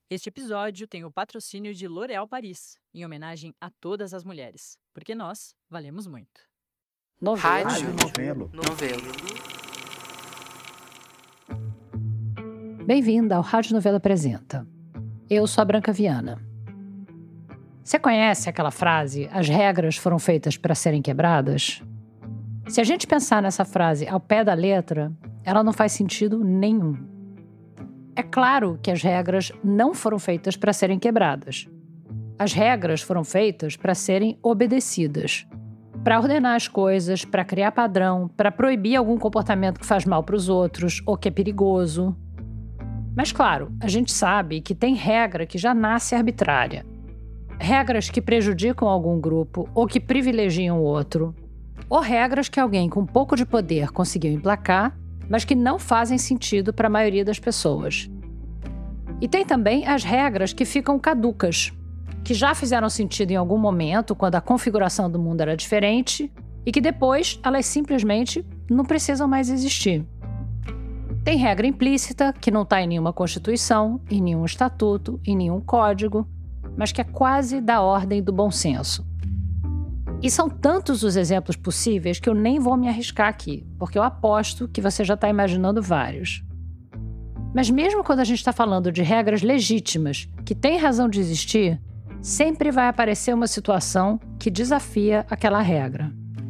Este episódio tem o patrocínio de L'Oréal Paris, em homenagem a todas as mulheres, porque nós valemos muito. Rádio Novelo. Novelo. Bem-vinda ao Rádio Novelo Apresenta. Eu sou a Branca Viana. Você conhece aquela frase, as regras foram feitas para serem quebradas? Se a gente pensar nessa frase ao pé da letra, ela não faz sentido nenhum. É claro que as regras não foram feitas para serem quebradas. As regras foram feitas para serem obedecidas. Para ordenar as coisas, para criar padrão, para proibir algum comportamento que faz mal para os outros ou que é perigoso. Mas claro, a gente sabe que tem regra que já nasce arbitrária. Regras que prejudicam algum grupo ou que privilegiam o outro. Ou regras que alguém com um pouco de poder conseguiu emplacar, mas que não fazem sentido para a maioria das pessoas. E tem também as regras que ficam caducas, que já fizeram sentido em algum momento, quando a configuração do mundo era diferente, e que depois elas simplesmente não precisam mais existir. Tem regra implícita, que não está em nenhuma constituição, em nenhum estatuto, em nenhum código, mas que é quase da ordem do bom senso. E são tantos os exemplos possíveis que eu nem vou me arriscar aqui, porque eu aposto que você já está imaginando vários. Mas mesmo quando a gente está falando de regras legítimas, que têm razão de existir, sempre vai aparecer uma situação que desafia aquela regra.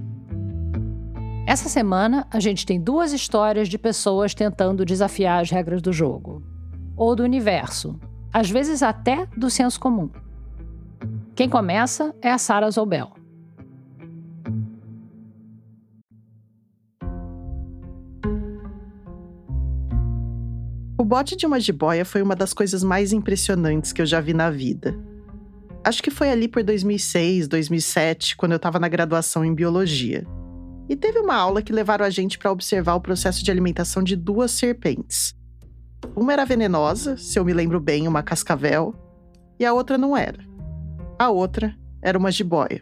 Essa semana, a gente tem duas histórias de pessoas tentando desafiar as regras do jogo. Ou do universo, às vezes até do senso comum. Quem começa é a Sarah Zobel. O bote de uma jiboia foi uma das coisas mais impressionantes que eu já vi na vida. Acho que foi ali por 2006, 2007, quando eu estava na graduação em biologia. E teve uma aula que levaram a gente para observar o processo de alimentação de duas serpentes. Uma era venenosa, se eu me lembro bem, uma cascavel, e a outra não era. A outra era uma jiboia.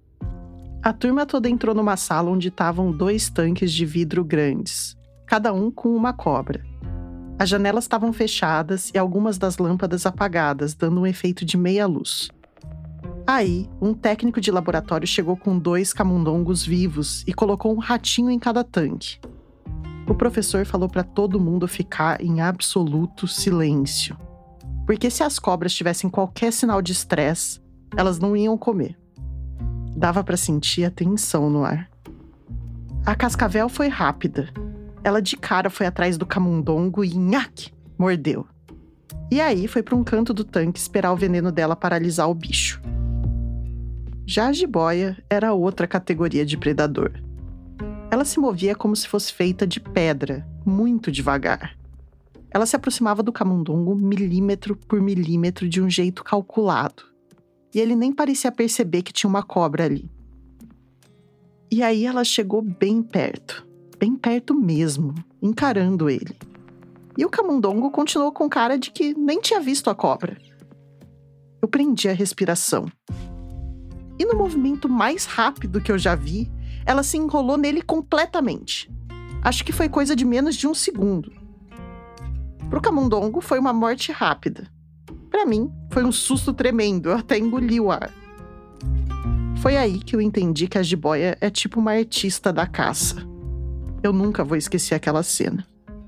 A turma toda entrou numa sala onde estavam 2 tanques de vidro grandes, cada um com uma cobra. As janelas estavam fechadas e algumas das lâmpadas apagadas, dando um efeito de meia luz. Aí, um técnico de laboratório chegou com 2 camundongos vivos e colocou um ratinho em cada tanque. O professor falou para todo mundo ficar em absoluto silêncio, porque se as cobras tivessem qualquer sinal de estresse, elas não iam comer. Dava para sentir a tensão no ar. A cascavel foi rápida. Ela de cara foi atrás do camundongo e nhaque, mordeu. E aí foi para um canto do tanque esperar o veneno dela paralisar o bicho. Já a jiboia era outra categoria de predador. Ela se movia como se fosse feita de pedra, muito devagar. Ela se aproximava do camundongo milímetro por milímetro de um jeito calculado. E ele nem parecia perceber que tinha uma cobra ali. E aí ela chegou bem perto mesmo, encarando ele. E o camundongo continuou com cara de que nem tinha visto a cobra. Eu prendi a respiração. E no movimento mais rápido que eu já vi, ela se enrolou nele completamente. Acho que foi coisa de menos de 1 segundo. Pro camundongo foi uma morte rápida. Pra mim, foi um susto tremendo, eu até engoli o ar. Foi aí que eu entendi que a jiboia é tipo uma artista da caça. Eu nunca vou esquecer aquela cena.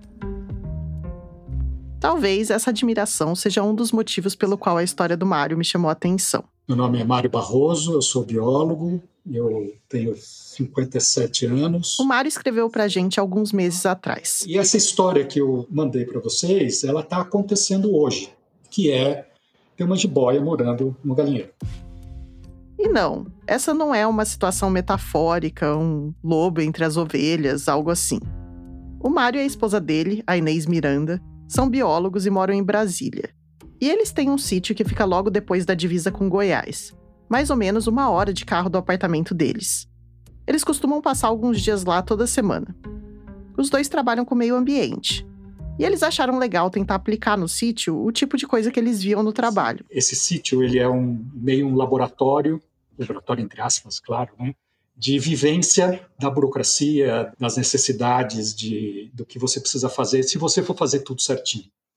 Talvez essa admiração seja um dos motivos pelo qual a história do Mário me chamou a atenção. Meu nome é Mário Barroso, eu sou biólogo, eu tenho 57 anos. O Mário escreveu pra gente alguns meses atrás. E essa história que eu mandei para vocês, ela está acontecendo hoje, que é ter uma jiboia morando no galinheiro. E não, essa não é uma situação metafórica, um lobo entre as ovelhas, algo assim. O Mário e a esposa dele, a Inês Miranda, são biólogos e moram em Brasília. E eles têm um sítio que fica logo depois da divisa com Goiás, mais ou menos 1 hora de carro do apartamento deles. Eles costumam passar alguns dias lá toda semana. Os 2 trabalham com meio ambiente. E eles acharam legal tentar aplicar no sítio o tipo de coisa que eles viam no trabalho. Esse sítio, ele é meio um laboratório entre aspas, claro, né? De vivência da burocracia, das necessidades do que você precisa fazer, se você for fazer tudo certinho.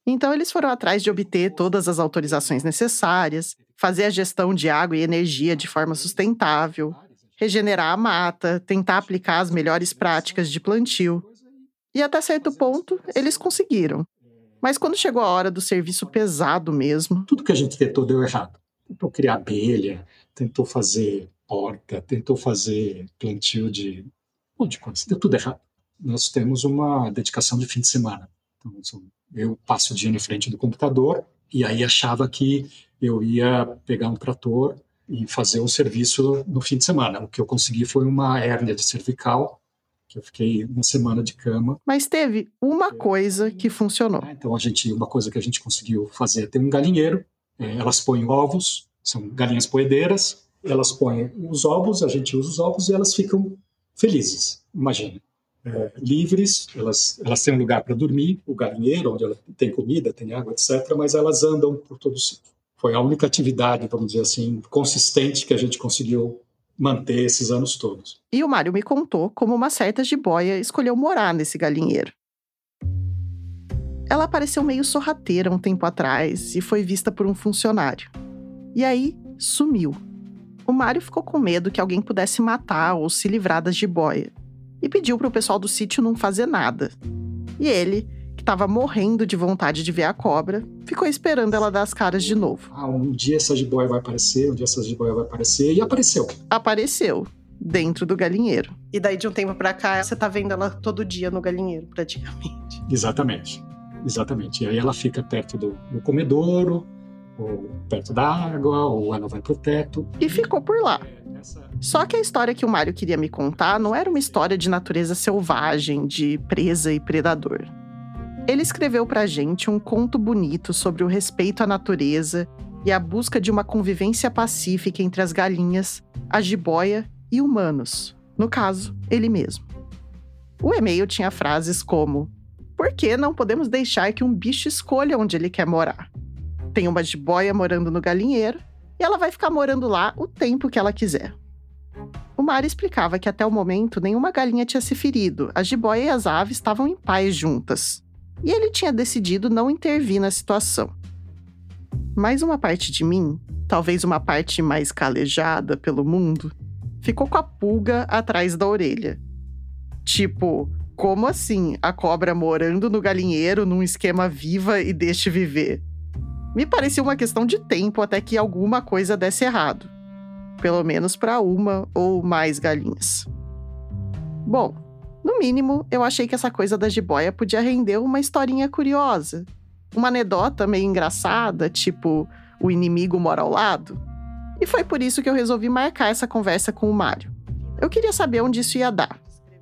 Então eles foram atrás de obter todas as autorizações necessárias, fazer a gestão de água e energia de forma sustentável, regenerar a mata, tentar aplicar as melhores práticas de plantio. E até certo ponto, eles conseguiram. Mas quando chegou a hora do serviço pesado mesmo... Tudo que a gente tentou deu errado. Tentou criar abelha, tentou fazer horta, tentou fazer plantio de um monte de coisa. Deu tudo errado. Nós temos uma dedicação de fim de semana. Então, eu passo o dia na frente do computador e aí achava que eu ia pegar um trator e fazer um serviço no fim de semana. O que eu consegui foi uma hérnia de cervical, que eu fiquei uma semana de cama. Mas teve uma coisa que funcionou. Então, uma coisa que a gente conseguiu fazer é ter um galinheiro. Elas põem ovos, são galinhas poedeiras. Elas põem os ovos, a gente usa os ovos e elas ficam felizes. Imagina. Livres, elas têm um lugar para dormir, o galinheiro, onde ela tem comida, tem água, etc., mas elas andam por todo o sítio. Foi a única atividade, vamos dizer assim, consistente que a gente conseguiu manter esses anos todos. E o Mário me contou como uma certa jiboia escolheu morar nesse galinheiro. Ela pareceu meio sorrateira um tempo atrás e foi vista por um funcionário. E aí, sumiu. O Mário ficou com medo que alguém pudesse matar ou se livrar da jiboia. E pediu para o pessoal do sítio não fazer nada. E ele, que estava morrendo de vontade de ver a cobra, ficou esperando ela dar as caras de novo. Um dia essa jiboia vai aparecer, e apareceu. Apareceu, dentro do galinheiro. E daí de um tempo para cá, você tá vendo ela todo dia no galinheiro, praticamente. Exatamente. E aí ela fica perto do comedouro, ou perto da água, ou ela vai pro teto. E ficou por lá. Só que a história que o Mário queria me contar não era uma história de natureza selvagem, de presa e predador. Ele escreveu pra gente um conto bonito sobre o respeito à natureza e a busca de uma convivência pacífica entre as galinhas, a jiboia e humanos. No caso, ele mesmo. O e-mail tinha frases como: por que não podemos deixar que um bicho escolha onde ele quer morar? Tem uma jiboia morando no galinheiro e ela vai ficar morando lá o tempo que ela quiser. O Mário explicava que até o momento nenhuma galinha tinha se ferido, a jiboia e as aves estavam em paz juntas. E ele tinha decidido não intervir na situação. Mas uma parte de mim, talvez uma parte mais calejada pelo mundo, ficou com a pulga atrás da orelha. Tipo, como assim a cobra morando no galinheiro num esquema viva e deixe viver? Me parecia uma questão de tempo até que alguma coisa desse errado. Pelo menos para uma ou mais galinhas. Bom, no mínimo, eu achei que essa coisa da jiboia podia render uma historinha curiosa. Uma anedota meio engraçada, tipo, o inimigo mora ao lado. E foi por isso que eu resolvi marcar essa conversa com o Mário. Eu queria saber onde isso ia dar.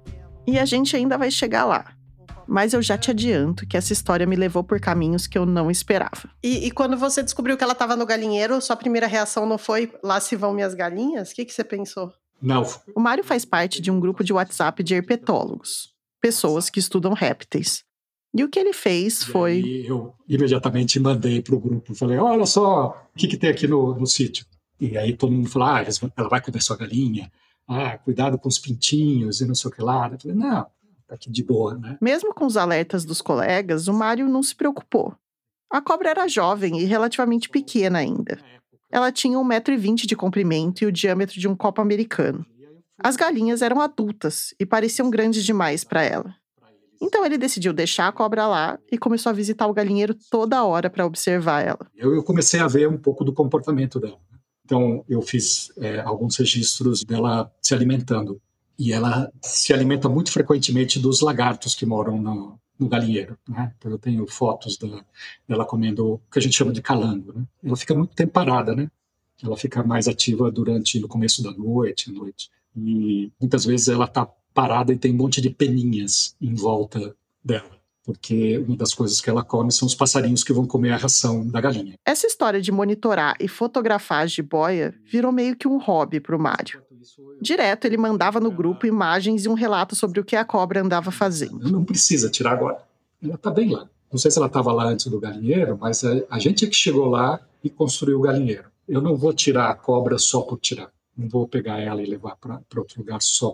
E a gente ainda vai chegar lá. Mas eu já te adianto que essa história me levou por caminhos que eu não esperava. E quando você descobriu que ela estava no galinheiro, sua primeira reação não foi lá se vão minhas galinhas? O que você pensou? Não. O Mário faz parte de um grupo de WhatsApp de herpetólogos, pessoas que estudam répteis. E o que ele fez foi... E eu imediatamente mandei para o grupo, falei, olha só, o que tem aqui no sítio? E aí todo mundo falou, ela vai comer sua galinha, cuidado com os pintinhos e não sei o que lá. Eu falei, não, tá aqui de boa, né? Mesmo com os alertas dos colegas, o Mário não se preocupou. A cobra era jovem e relativamente pequena ainda. Ela tinha 1,20 m de comprimento e o diâmetro de um copo americano. As galinhas eram adultas e pareciam grandes demais para ela. Então ele decidiu deixar a cobra lá e começou a visitar o galinheiro toda hora para observar ela. Eu comecei a ver um pouco do comportamento dela. Então eu fiz alguns registros dela se alimentando. E ela se alimenta muito frequentemente dos lagartos que moram no galinheiro, né? Então eu tenho fotos dela comendo o que a gente chama de calango, né? Ela fica muito tempo parada, né? Ela fica mais ativa no começo da noite, à noite. E muitas vezes ela está parada e tem um monte de peninhas em volta dela. Porque uma das coisas que ela come são os passarinhos que vão comer a ração da galinha. Essa história de monitorar e fotografar a jiboia virou meio que um hobby para o Mário. Direto, ele mandava no grupo imagens e um relato sobre o que a cobra andava fazendo. Não precisa tirar agora. Ela está bem lá. Não sei se ela estava lá antes do galinheiro, mas a gente é que chegou lá e construiu o galinheiro. Eu não vou tirar a cobra só por tirar. Não vou pegar ela e levar para outro lugar só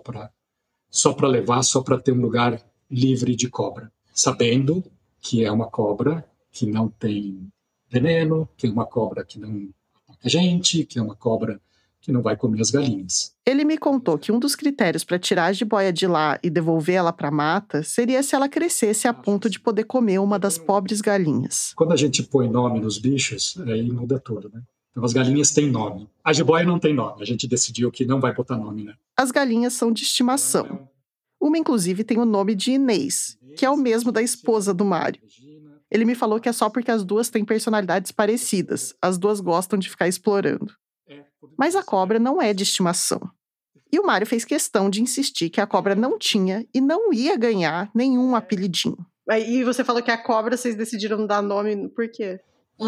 para ter um lugar livre de cobra. Sabendo que é uma cobra que não tem veneno, que é uma cobra que não ataca a gente, que é uma cobra que não vai comer as galinhas. Ele me contou que um dos critérios para tirar a jiboia de lá e devolver ela para a mata seria se ela crescesse a ponto de poder comer uma das pobres galinhas. Quando a gente põe nome nos bichos, aí muda tudo, né? Então as galinhas têm nome. A jiboia não tem nome. A gente decidiu que não vai botar nome, né? As galinhas são de estimação. Uma, inclusive, tem o nome de Inês, que é o mesmo da esposa do Mário. Ele me falou que é só porque as duas têm personalidades parecidas. As duas gostam de ficar explorando. Mas a cobra não é de estimação. E o Mário fez questão de insistir que a cobra não tinha e não ia ganhar nenhum apelidinho. E você falou que a cobra vocês decidiram dar nome, por quê?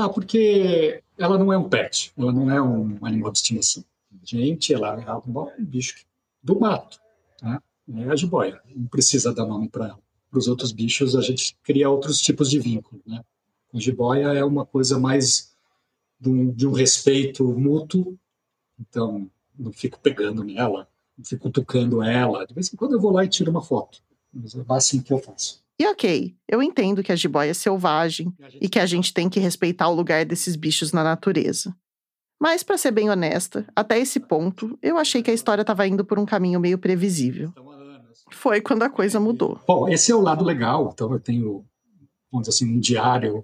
Porque ela não é um pet, ela não é um animal de estimação. Gente, ela é um bicho do mato, tá? É a jiboia, não precisa dar nome para ela. Para os outros bichos, a gente cria outros tipos de vínculo, né? A jiboia é uma coisa mais de um respeito mútuo, então não fico pegando nela, não fico cutucando ela. De vez em quando eu vou lá e tiro uma foto, mas é assim que eu faço. E ok, eu entendo que a jiboia é selvagem e que a gente tem que respeitar o lugar desses bichos na natureza. Mas, para ser bem honesta, até esse ponto, eu achei que a história estava indo por um caminho meio previsível. Foi quando a coisa mudou. Bom, esse é o lado legal. Então eu tenho, vamos dizer assim, um diário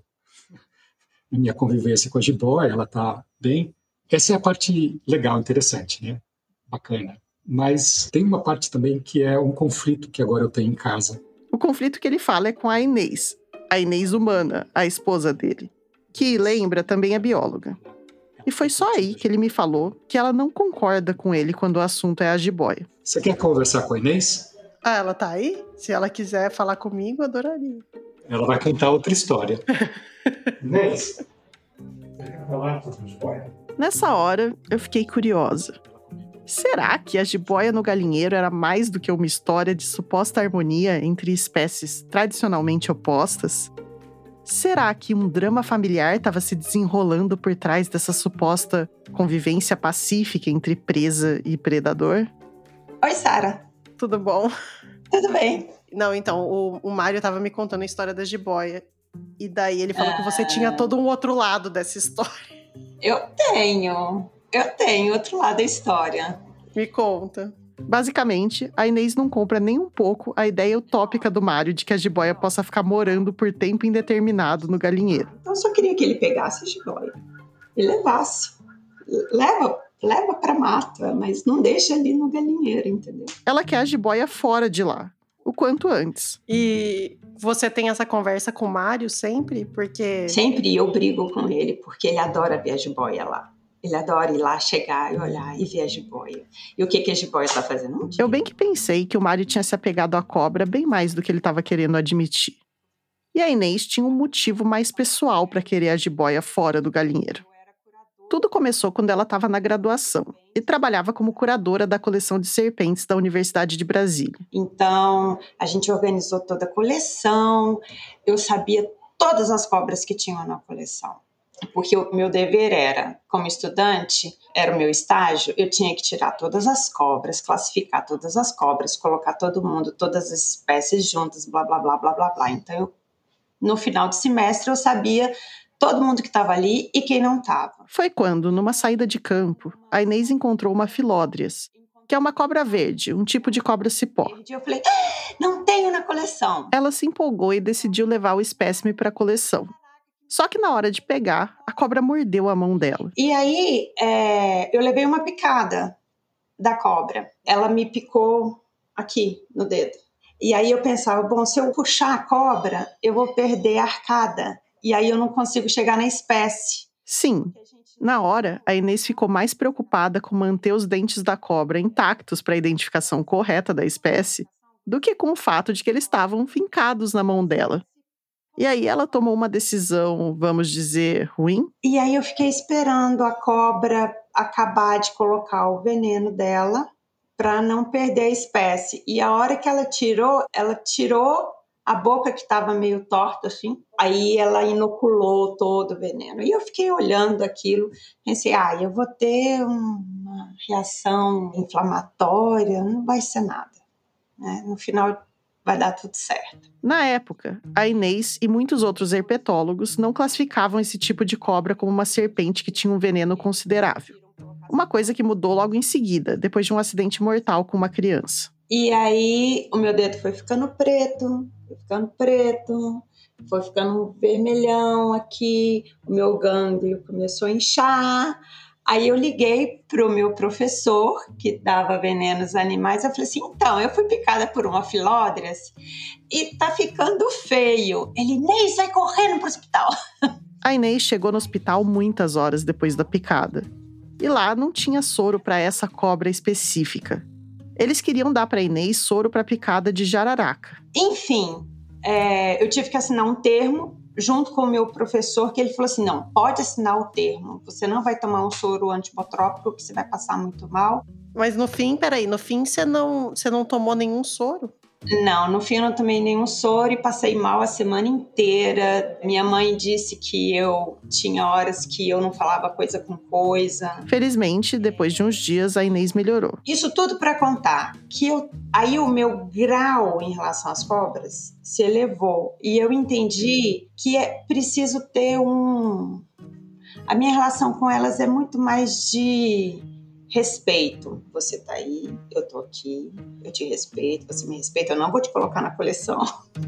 na minha convivência com a jiboia, ela está bem. Essa é a parte legal, interessante, né? Bacana. Mas tem uma parte também que é um conflito que agora eu tenho em casa. O conflito que ele fala é com a Inês humana, a esposa dele, que, lembra, também é bióloga. E foi só aí que ele me falou que ela não concorda com ele quando o assunto é a jiboia. Você quer conversar com a Inês? Ela tá aí? Se ela quiser falar comigo, eu adoraria. Ela vai contar outra história. Inês, você quer falar com a jiboia? Nessa hora, eu fiquei curiosa. Será que a jiboia no galinheiro era mais do que uma história de suposta harmonia entre espécies tradicionalmente opostas? Será que um drama familiar estava se desenrolando por trás dessa suposta convivência pacífica entre presa e predador? Oi, Sara. Tudo bom? Tudo bem. Não, então, o Mário tava me contando a história da jiboia. E daí ele falou que você tinha todo um outro lado dessa história. Eu tenho outro lado da história. Me conta. Basicamente, a Inês não compra nem um pouco a ideia utópica do Mário de que a jiboia possa ficar morando por tempo indeterminado no galinheiro. Então eu só queria que ele pegasse a jiboia e levasse. Leva pra mata, mas não deixa ali no galinheiro, entendeu? Ela quer a jiboia fora de lá, o quanto antes. E você tem essa conversa com o Mário sempre? Porque... Sempre eu brigo com ele, porque ele adora ver a jiboia lá. Ele adora ir lá, chegar e olhar e ver a jiboia. E o que a jiboia tá fazendo? Eu bem que pensei que o Mário tinha se apegado à cobra bem mais do que ele estava querendo admitir. E a Inês tinha um motivo mais pessoal para querer a jiboia fora do galinheiro. Tudo começou quando ela estava na graduação e trabalhava como curadora da coleção de serpentes da Universidade de Brasília. Então, a gente organizou toda a coleção, eu sabia todas as cobras que tinham na coleção. Porque o meu dever era, como estudante, era o meu estágio, eu tinha que tirar todas as cobras, classificar todas as cobras, colocar todo mundo, todas as espécies juntas, blá, blá, blá, blá, blá, blá. Então, no final do semestre, eu sabia todo mundo que estava ali e quem não estava. Foi quando, numa saída de campo, a Inês encontrou uma filódrias, que é uma cobra verde, um tipo de cobra cipó. Eu falei, não tenho na coleção. Ela se empolgou e decidiu levar o espécime para a coleção. Só que na hora de pegar, a cobra mordeu a mão dela. E aí, eu levei uma picada da cobra. Ela me picou aqui, no dedo. E aí eu pensava, bom, se eu puxar a cobra, eu vou perder a arcada. E aí eu não consigo chegar na espécie. Sim. Na hora, a Inês ficou mais preocupada com manter os dentes da cobra intactos para a identificação correta da espécie do que com o fato de que eles estavam fincados na mão dela. E aí ela tomou uma decisão, vamos dizer, ruim. E aí eu fiquei esperando a cobra acabar de colocar o veneno dela para não perder a espécie. E a hora que ela tirou a boca que estava meio torta, assim. Aí ela inoculou todo o veneno. E eu fiquei olhando aquilo, pensei, eu vou ter uma reação inflamatória, não vai ser nada. Né? No final vai dar tudo certo. Na época, a Inês e muitos outros herpetólogos não classificavam esse tipo de cobra como uma serpente que tinha um veneno considerável. Uma coisa que mudou logo em seguida, depois de um acidente mortal com uma criança. E aí o meu dedo foi ficando preto, foi ficando vermelhão aqui, o meu gânglio começou a inchar. Aí eu liguei pro meu professor, que dava venenos animais, eu falei assim, então, eu fui picada por uma filódrese e tá ficando feio. Ele, Inês, vai correndo pro hospital. A Inês chegou no hospital muitas horas depois da picada. E lá não tinha soro para essa cobra específica. Eles queriam dar para Inês soro para picada de jararaca. Enfim, eu tive que assinar um termo junto com o meu professor, que ele falou assim, não, pode assinar o termo, você não vai tomar um soro antibotrópico, que você vai passar muito mal. Mas no fim, você não tomou nenhum soro? Não, no fim eu não tomei nenhum soro e passei mal a semana inteira. Minha mãe disse que eu tinha horas que eu não falava coisa com coisa. Felizmente, depois de uns dias, a Inês melhorou. Isso tudo para contar que aí o meu grau em relação às cobras se elevou. E eu entendi que é preciso ter A minha relação com elas é muito mais de respeito. Você tá aí, eu tô aqui, eu te respeito, você me respeita, eu não vou te colocar na coleção.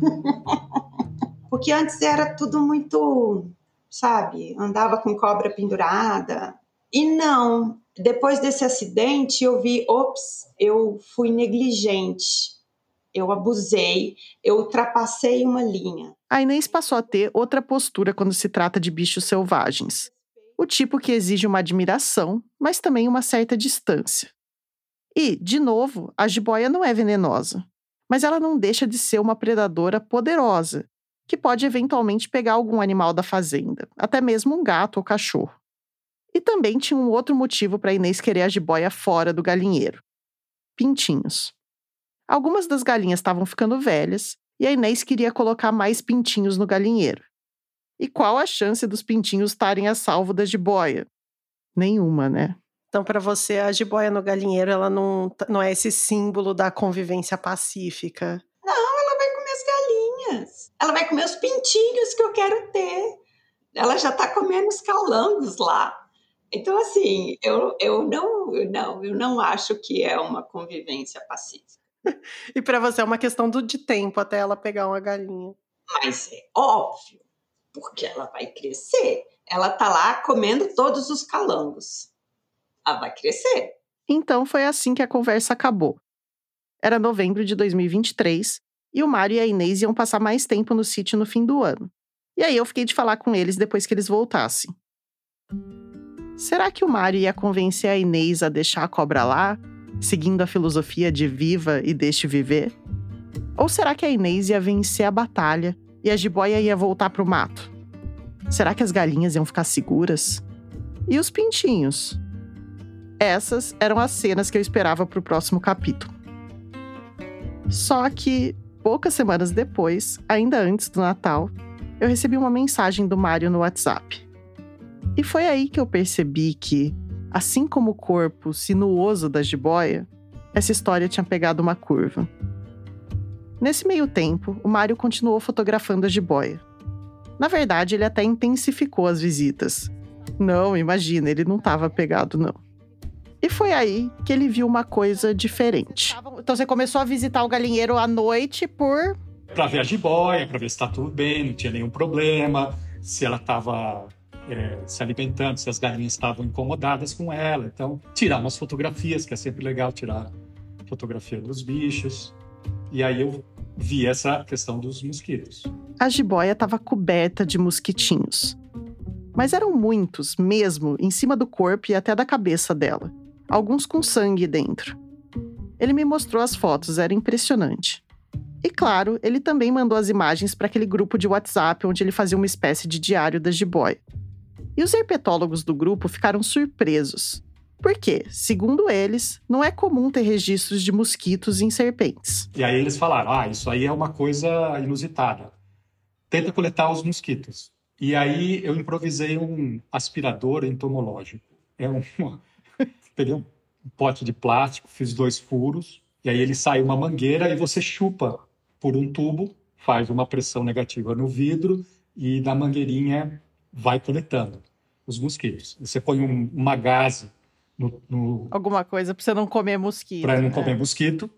Porque antes era tudo muito, sabe, andava com cobra pendurada. E não, depois desse acidente eu vi, eu fui negligente, eu abusei, eu ultrapassei uma linha. A Inês passou a ter outra postura quando se trata de bichos selvagens. O tipo que exige uma admiração, mas também uma certa distância. E, de novo, a jiboia não é venenosa, mas ela não deixa de ser uma predadora poderosa, que pode eventualmente pegar algum animal da fazenda, até mesmo um gato ou cachorro. E também tinha um outro motivo para Inês querer a jiboia fora do galinheiro: pintinhos. Algumas das galinhas estavam ficando velhas e a Inês queria colocar mais pintinhos no galinheiro. E qual a chance dos pintinhos estarem a salvo da jiboia? Nenhuma, né? Então, para você, a jiboia no galinheiro, ela não é esse símbolo da convivência pacífica? Não, ela vai comer as galinhas. Ela vai comer os pintinhos que eu quero ter. Ela já tá comendo os calangos lá. Então, assim, eu não acho que é uma convivência pacífica. E para você é uma questão de tempo até ela pegar uma galinha. Mas é óbvio, porque ela vai crescer. Ela tá lá comendo todos os calangos. Ela vai crescer. Então foi assim que a conversa acabou. Era novembro de 2023 e o Mário e a Inês iam passar mais tempo no sítio no fim do ano. E aí eu fiquei de falar com eles depois que eles voltassem. Será que o Mário ia convencer a Inês a deixar a cobra lá, seguindo a filosofia de viva e deixe viver? Ou será que a Inês ia vencer a batalha e a jiboia ia voltar pro mato? Será que as galinhas iam ficar seguras? E os pintinhos? Essas eram as cenas que eu esperava pro próximo capítulo. Só que, poucas semanas depois, ainda antes do Natal, eu recebi uma mensagem do Mário no WhatsApp. E foi aí que eu percebi que, assim como o corpo sinuoso da jiboia, essa história tinha pegado uma curva. Nesse meio tempo, o Mário continuou fotografando a jiboia. Na verdade, ele até intensificou as visitas. Não, imagina, ele não estava pegado, não. E foi aí que ele viu uma coisa diferente. Então você começou a visitar o galinheiro à noite Pra ver a jiboia, pra ver se tá tudo bem, não tinha nenhum problema, se ela tava se alimentando, se as galinhas estavam incomodadas com ela. Então, tirar umas fotografias, que é sempre legal tirar fotografia dos bichos. E aí eu vi essa questão dos mosquitos. A jiboia estava coberta de mosquitinhos. Mas eram muitos, mesmo, em cima do corpo e até da cabeça dela. Alguns com sangue dentro. Ele me mostrou as fotos, era impressionante. E claro, ele também mandou as imagens para aquele grupo de WhatsApp onde ele fazia uma espécie de diário da jiboia. E os herpetólogos do grupo ficaram surpresos. Porque, segundo eles, não é comum ter registros de mosquitos em serpentes. E aí eles falaram, isso aí é uma coisa inusitada. Tenta coletar os mosquitos. E aí eu improvisei um aspirador entomológico. Peguei um pote de plástico, fiz 2 furos, e aí ele sai uma mangueira e você chupa por um tubo, faz uma pressão negativa no vidro e na mangueirinha vai coletando os mosquitos. Você põe uma gaze no Alguma coisa para você não comer mosquito. Para não comer mosquito.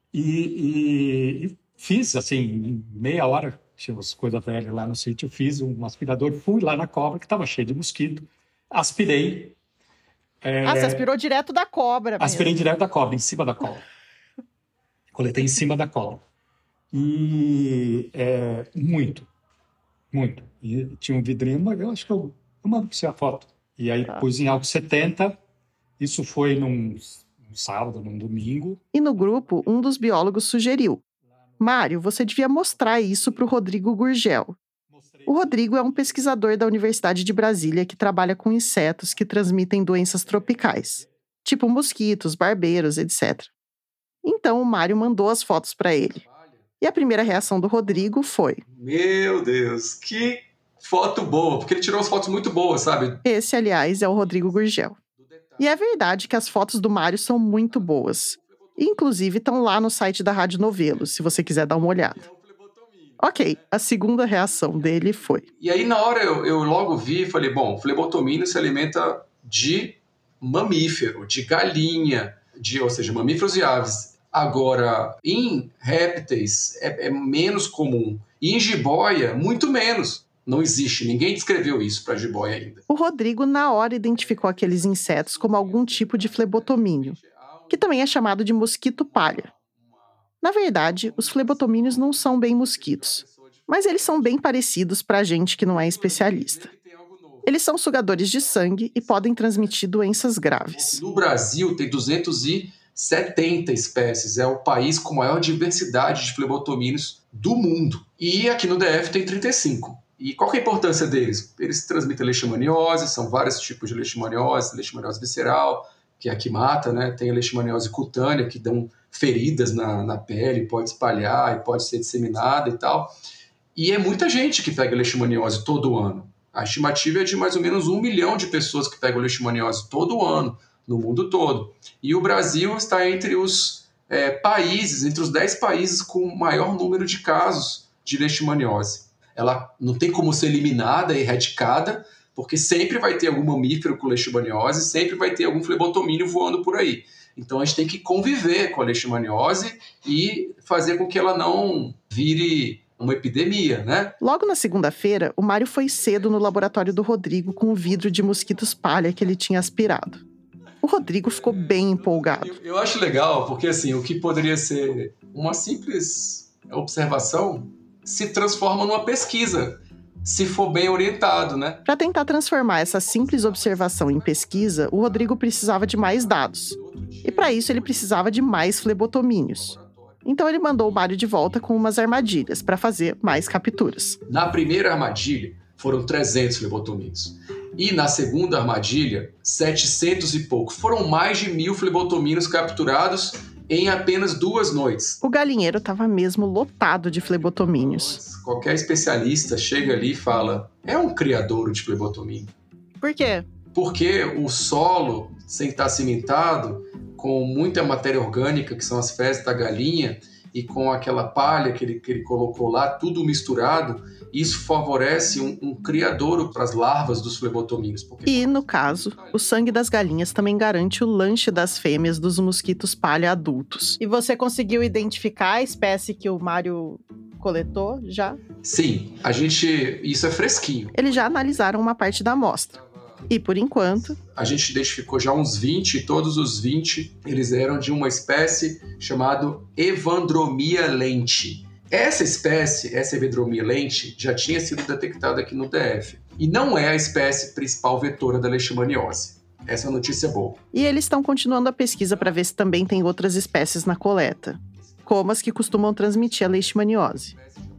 E fiz, assim, em meia hora, tinha umas coisas velhas lá no sítio, fiz um aspirador, fui lá na cobra, que estava cheia de mosquito, aspirei. Você aspirou direto da cobra mesmo. Aspirei direto da cobra, em cima da cobra. Coletei em cima da cobra. E muito. E tinha um vidrinho, eu acho que eu mando para você a foto. E aí pus em álcool 70, isso foi num sábado, num domingo. E no grupo, um dos biólogos sugeriu: Mário, você devia mostrar isso para o Rodrigo Gurgel. O Rodrigo é um pesquisador da Universidade de Brasília que trabalha com insetos que transmitem doenças tropicais, tipo mosquitos, barbeiros, etc. Então o Mário mandou as fotos para ele. E a primeira reação do Rodrigo foi: meu Deus, que foto boa, porque ele tirou as fotos muito boas, sabe? Esse, aliás, é o Rodrigo Gurgel. E é verdade que as fotos do Mário são muito boas. Inclusive, estão lá no site da Rádio Novelo, se você quiser dar uma olhada. Ok, a segunda reação dele foi: e aí, na hora, eu logo vi e falei, bom, o flebotomínio se alimenta de mamífero, de galinha, ou seja, mamíferos e aves. Agora, em répteis, é menos comum. E em jiboia, muito menos. Não existe, ninguém descreveu isso para jiboia ainda. O Rodrigo, na hora, identificou aqueles insetos como algum tipo de flebotomínio, que também é chamado de mosquito palha. Na verdade, os flebotomínios não são bem mosquitos, mas eles são bem parecidos para a gente que não é especialista. Eles são sugadores de sangue e podem transmitir doenças graves. No Brasil, tem 270 espécies. É o país com maior diversidade de flebotomínios do mundo. E aqui no DF tem 35. E qual que é a importância deles? Eles transmitem leishmaniose, são vários tipos de leishmaniose visceral, que é a que mata, né? Tem a leishmaniose cutânea, que dão feridas na pele, pode espalhar e pode ser disseminada e tal. E é muita gente que pega leishmaniose todo ano. A estimativa é de mais ou menos 1 milhão de pessoas que pegam leishmaniose todo ano, no mundo todo. E o Brasil está entre os países, entre os 10 países com maior número de casos de leishmaniose. Ela não tem como ser eliminada e erradicada, porque sempre vai ter algum mamífero com leishmaniose, sempre vai ter algum flebotomínio voando por aí. Então a gente tem que conviver com a leishmaniose e fazer com que ela não vire uma epidemia, né? Logo na segunda-feira, o Mário foi cedo no laboratório do Rodrigo com o vidro de mosquitos palha que ele tinha aspirado. O Rodrigo ficou bem empolgado. Eu acho legal, porque assim, o que poderia ser uma simples observação se transforma numa pesquisa, se for bem orientado, né? Para tentar transformar essa simples observação em pesquisa, o Rodrigo precisava de mais dados. E para isso ele precisava de mais flebotomínios. Então ele mandou o Mário de volta com umas armadilhas para fazer mais capturas. Na primeira armadilha foram 300 flebotomínios. E na segunda armadilha, 700 e pouco. Foram mais de 1.000 flebotomínios capturados em apenas 2 noites. O galinheiro estava mesmo lotado de flebotomínios. Qualquer especialista chega ali e fala, é um criadouro de flebotomínio. Por quê? Porque o solo, sem estar cimentado, com muita matéria orgânica, que são as fezes da galinha, e com aquela palha que ele colocou lá, tudo misturado, isso favorece um criadouro para as larvas dos flebotomínios. E, no caso, o sangue das galinhas também garante o lanche das fêmeas dos mosquitos palha adultos. E você conseguiu identificar a espécie que o Mário coletou já? Sim, isso é fresquinho. Eles já analisaram uma parte da amostra. E, por enquanto, a gente identificou já uns 20, e todos os 20, eles eram de uma espécie chamada Evandromia lente. Essa espécie, essa Evandromia lente, já tinha sido detectada aqui no DF. E não é a espécie principal vetora da leishmaniose. Essa é uma notícia boa. E eles estão continuando a pesquisa para ver se também tem outras espécies na coleta, como as que costumam transmitir a leishmaniose.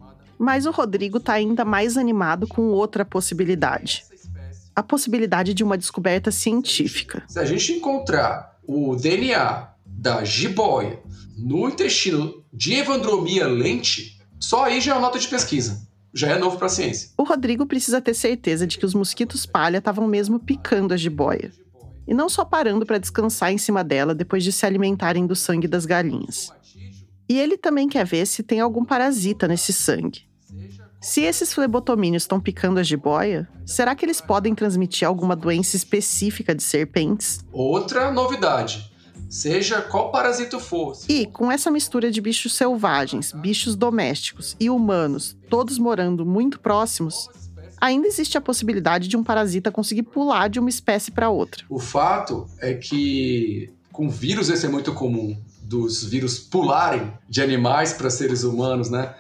Mas o Rodrigo está ainda mais animado com outra possibilidade. A possibilidade de uma descoberta científica. Se a gente encontrar o DNA da jiboia no intestino de Evandromia lente, só aí já é uma nota de pesquisa. Já é novo para a ciência. O Rodrigo precisa ter certeza de que os mosquitos palha estavam mesmo picando a jiboia. E não só parando para descansar em cima dela depois de se alimentarem do sangue das galinhas. E ele também quer ver se tem algum parasita nesse sangue. Se esses flebotomínios estão picando a jiboia, será que eles podem transmitir alguma doença específica de serpentes? Outra novidade, seja qual parasito for. E, com essa mistura de bichos selvagens, bichos domésticos e humanos, todos morando muito próximos, ainda existe a possibilidade de um parasita conseguir pular de uma espécie para outra. O fato é que com vírus esse é muito comum, dos vírus pularem de animais para seres humanos, né?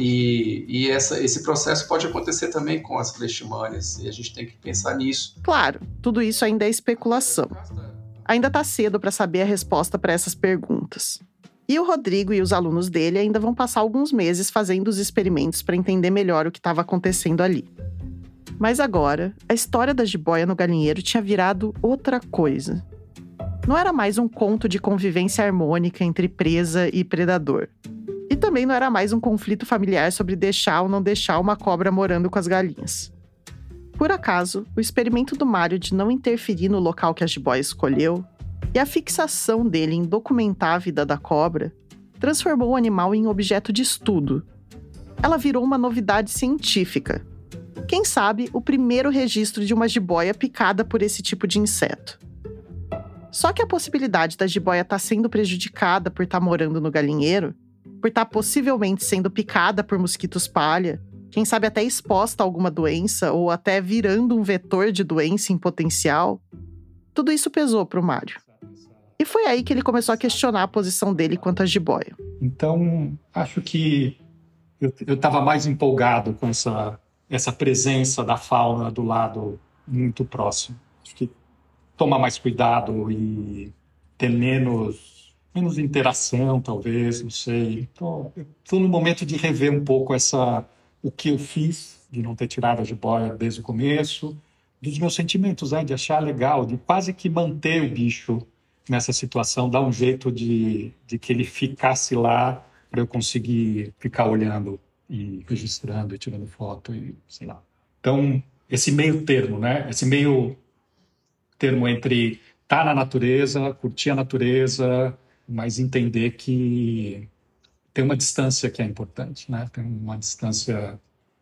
E esse processo pode acontecer também com as leishmanias, e a gente tem que pensar nisso. Claro, tudo isso ainda é especulação. Ainda está cedo para saber a resposta para essas perguntas. E o Rodrigo e os alunos dele ainda vão passar alguns meses fazendo os experimentos para entender melhor o que estava acontecendo ali. Mas agora, a história da jiboia no galinheiro tinha virado outra coisa. Não era mais um conto de convivência harmônica entre presa e predador. E também não era mais um conflito familiar sobre deixar ou não deixar uma cobra morando com as galinhas. Por acaso, o experimento do Mário de não interferir no local que a jiboia escolheu e a fixação dele em documentar a vida da cobra transformou o animal em objeto de estudo. Ela virou uma novidade científica. Quem sabe, o primeiro registro de uma jiboia picada por esse tipo de inseto. Só que a possibilidade da jiboia estar sendo prejudicada por estar morando no galinheiro, por estar possivelmente sendo picada por mosquitos palha, quem sabe até exposta a alguma doença ou até virando um vetor de doença em potencial, tudo isso pesou para o Mário. E foi aí que ele começou a questionar a posição dele quanto à jiboia. Então, acho que eu estava mais empolgado com essa presença da fauna do lado muito próximo. Acho que tomar mais cuidado e ter menos interação, talvez, não sei. Estou no momento de rever um pouco o que eu fiz, de não ter tirado a jiboia desde o começo, dos meus sentimentos, de achar legal, de quase que manter o bicho nessa situação, dar um jeito de que ele ficasse lá para eu conseguir ficar olhando e registrando e tirando foto e sei lá. Então, esse meio termo, né? Esse meio termo entre estar na natureza, curtir a natureza, mas entender que tem uma distância que é importante, né? Tem uma distância...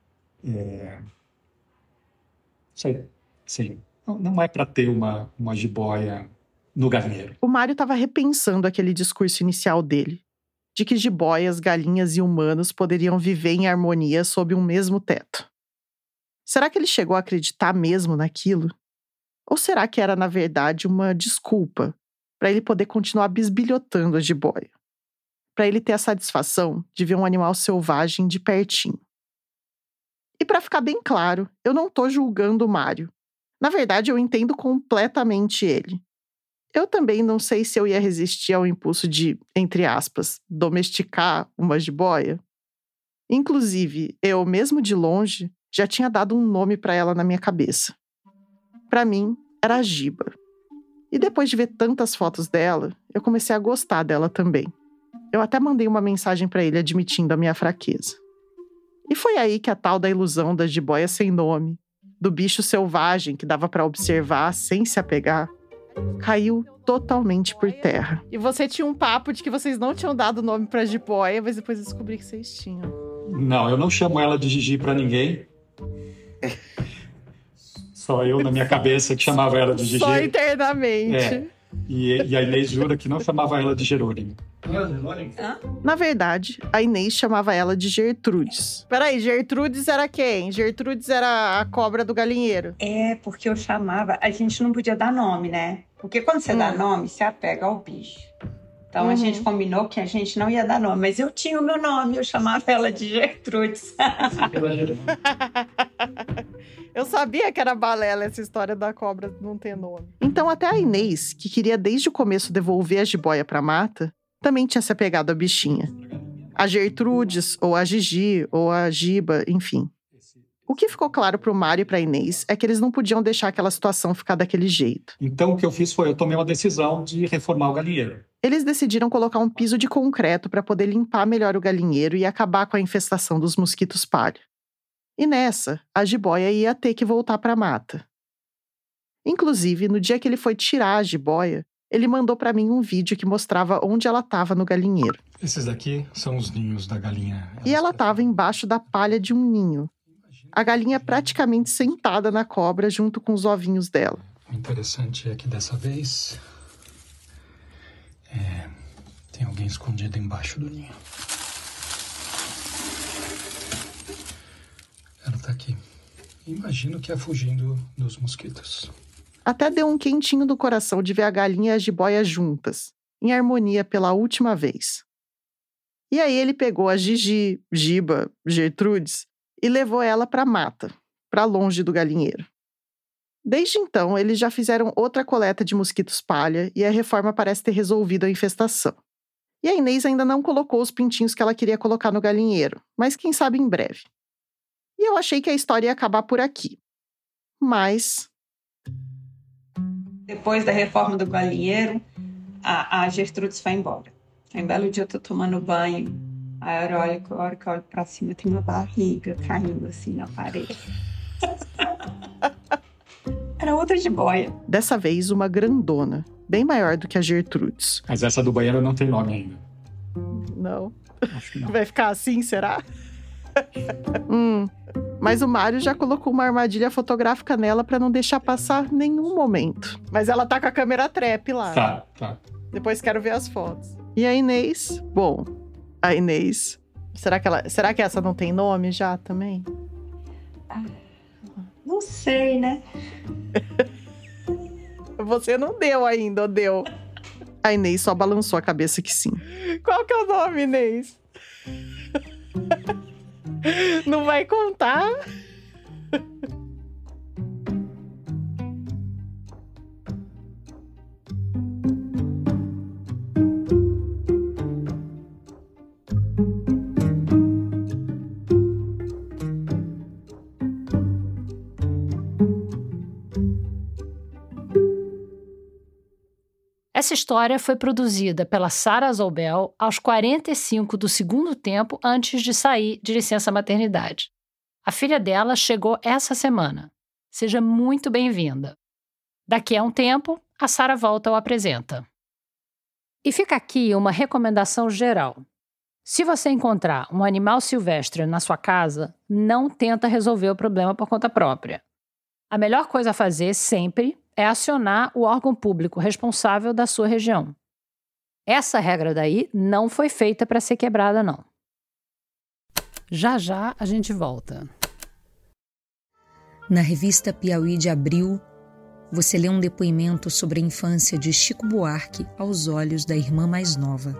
Sei, sim. Não é para ter uma jiboia no galinheiro. O Mário estava repensando aquele discurso inicial dele, de que jiboias, galinhas e humanos poderiam viver em harmonia sob um mesmo teto. Será que ele chegou a acreditar mesmo naquilo? Ou será que era, na verdade, uma desculpa para ele poder continuar bisbilhotando a jiboia? Para ele ter a satisfação de ver um animal selvagem de pertinho. E para ficar bem claro, eu não estou julgando o Mário. Na verdade, eu entendo completamente ele. Eu também não sei se eu ia resistir ao impulso de, entre aspas, domesticar uma jiboia. Inclusive, eu, mesmo de longe, já tinha dado um nome para ela na minha cabeça. Para mim, era a Giba. E depois de ver tantas fotos dela, eu comecei a gostar dela também. Eu até mandei uma mensagem para ele admitindo a minha fraqueza. E foi aí que a tal da ilusão da jiboia sem nome, do bicho selvagem que dava para observar sem se apegar, caiu totalmente por terra. E você tinha um papo de que vocês não tinham dado nome pra jiboia, mas depois eu descobri que vocês tinham. Não, eu não chamo ela de Gigi pra ninguém. Só eu, na minha cabeça, que chamava ela de Gigi. Só internamente. É. E a Inês jura que não chamava ela de Jerônimo. Na verdade, a Inês chamava ela de Gertrudes. Peraí, Gertrudes era quem? Gertrudes era a cobra do galinheiro. É, porque eu chamava... A gente não podia dar nome, né? Porque quando você dá nome, você apega ao bicho. Então a gente combinou que a gente não ia dar nome. Mas eu tinha o meu nome, eu chamava ela de Gertrudes. Eu sabia que era balela essa história da cobra não ter nome. Então até a Inês, que queria desde o começo devolver a jiboia pra mata, também tinha se apegado à bichinha. A Gertrudes, ou a Gigi, ou a Giba, enfim. O que ficou claro pro Mário e pra Inês é que eles não podiam deixar aquela situação ficar daquele jeito. Então o que eu fiz foi, eu tomei uma decisão de reformar o galinheiro. Eles decidiram colocar um piso de concreto para poder limpar melhor o galinheiro e acabar com a infestação dos mosquitos palha. E nessa, a jiboia ia ter que voltar para a mata. Inclusive, no dia que ele foi tirar a jiboia, ele mandou pra mim um vídeo que mostrava onde ela estava no galinheiro. Esses daqui são os ninhos da galinha. E ela estava embaixo da palha de um ninho. A galinha praticamente sentada na cobra junto com os ovinhos dela. O interessante é que dessa vez tem alguém escondido embaixo do ninho. Ela tá aqui. Imagino que é fugindo dos mosquitos. Até deu um quentinho no coração de ver a galinha e a jiboia juntas, em harmonia pela última vez. E aí ele pegou a Gigi, Giba, Gertrudes e levou ela para a mata, para longe do galinheiro. Desde então, eles já fizeram outra coleta de mosquitos palha e a reforma parece ter resolvido a infestação. E a Inês ainda não colocou os pintinhos que ela queria colocar no galinheiro, mas quem sabe em breve. E eu achei que a história ia acabar por aqui. Mas... Depois da reforma do galinheiro, a Gertrudes foi embora. Aí um belo dia eu tô tomando banho, aí a hora que eu olho pra cima tem uma barriga caindo assim na parede. Era outra jiboia. Dessa vez uma grandona, bem maior do que a Gertrudes. Mas essa do banheiro não tem nome ainda. Não. Acho que não. Vai ficar assim, será? Mas o Mário já colocou uma armadilha fotográfica nela pra não deixar passar nenhum momento. Mas ela tá com a câmera trap lá. Tá. Depois quero ver as fotos. E a Inês? Bom, a Inês... Será que essa não tem nome já também? Não sei, né? Você não deu ainda, ou deu? A Inês só balançou a cabeça que sim. Qual que é o nome, Inês? Não vai contar? Essa história foi produzida pela Sarah Zobel aos 45 do segundo tempo antes de sair de licença maternidade. A filha dela chegou essa semana. Seja muito bem-vinda. Daqui a um tempo, a Sarah volta ao Apresenta. E fica aqui uma recomendação geral. Se você encontrar um animal silvestre na sua casa, não tenta resolver o problema por conta própria. A melhor coisa a fazer sempre é acionar o órgão público responsável da sua região. Essa regra daí não foi feita para ser quebrada, não. Já já a gente volta. Na revista Piauí de abril, você lê um depoimento sobre a infância de Chico Buarque aos olhos da irmã mais nova.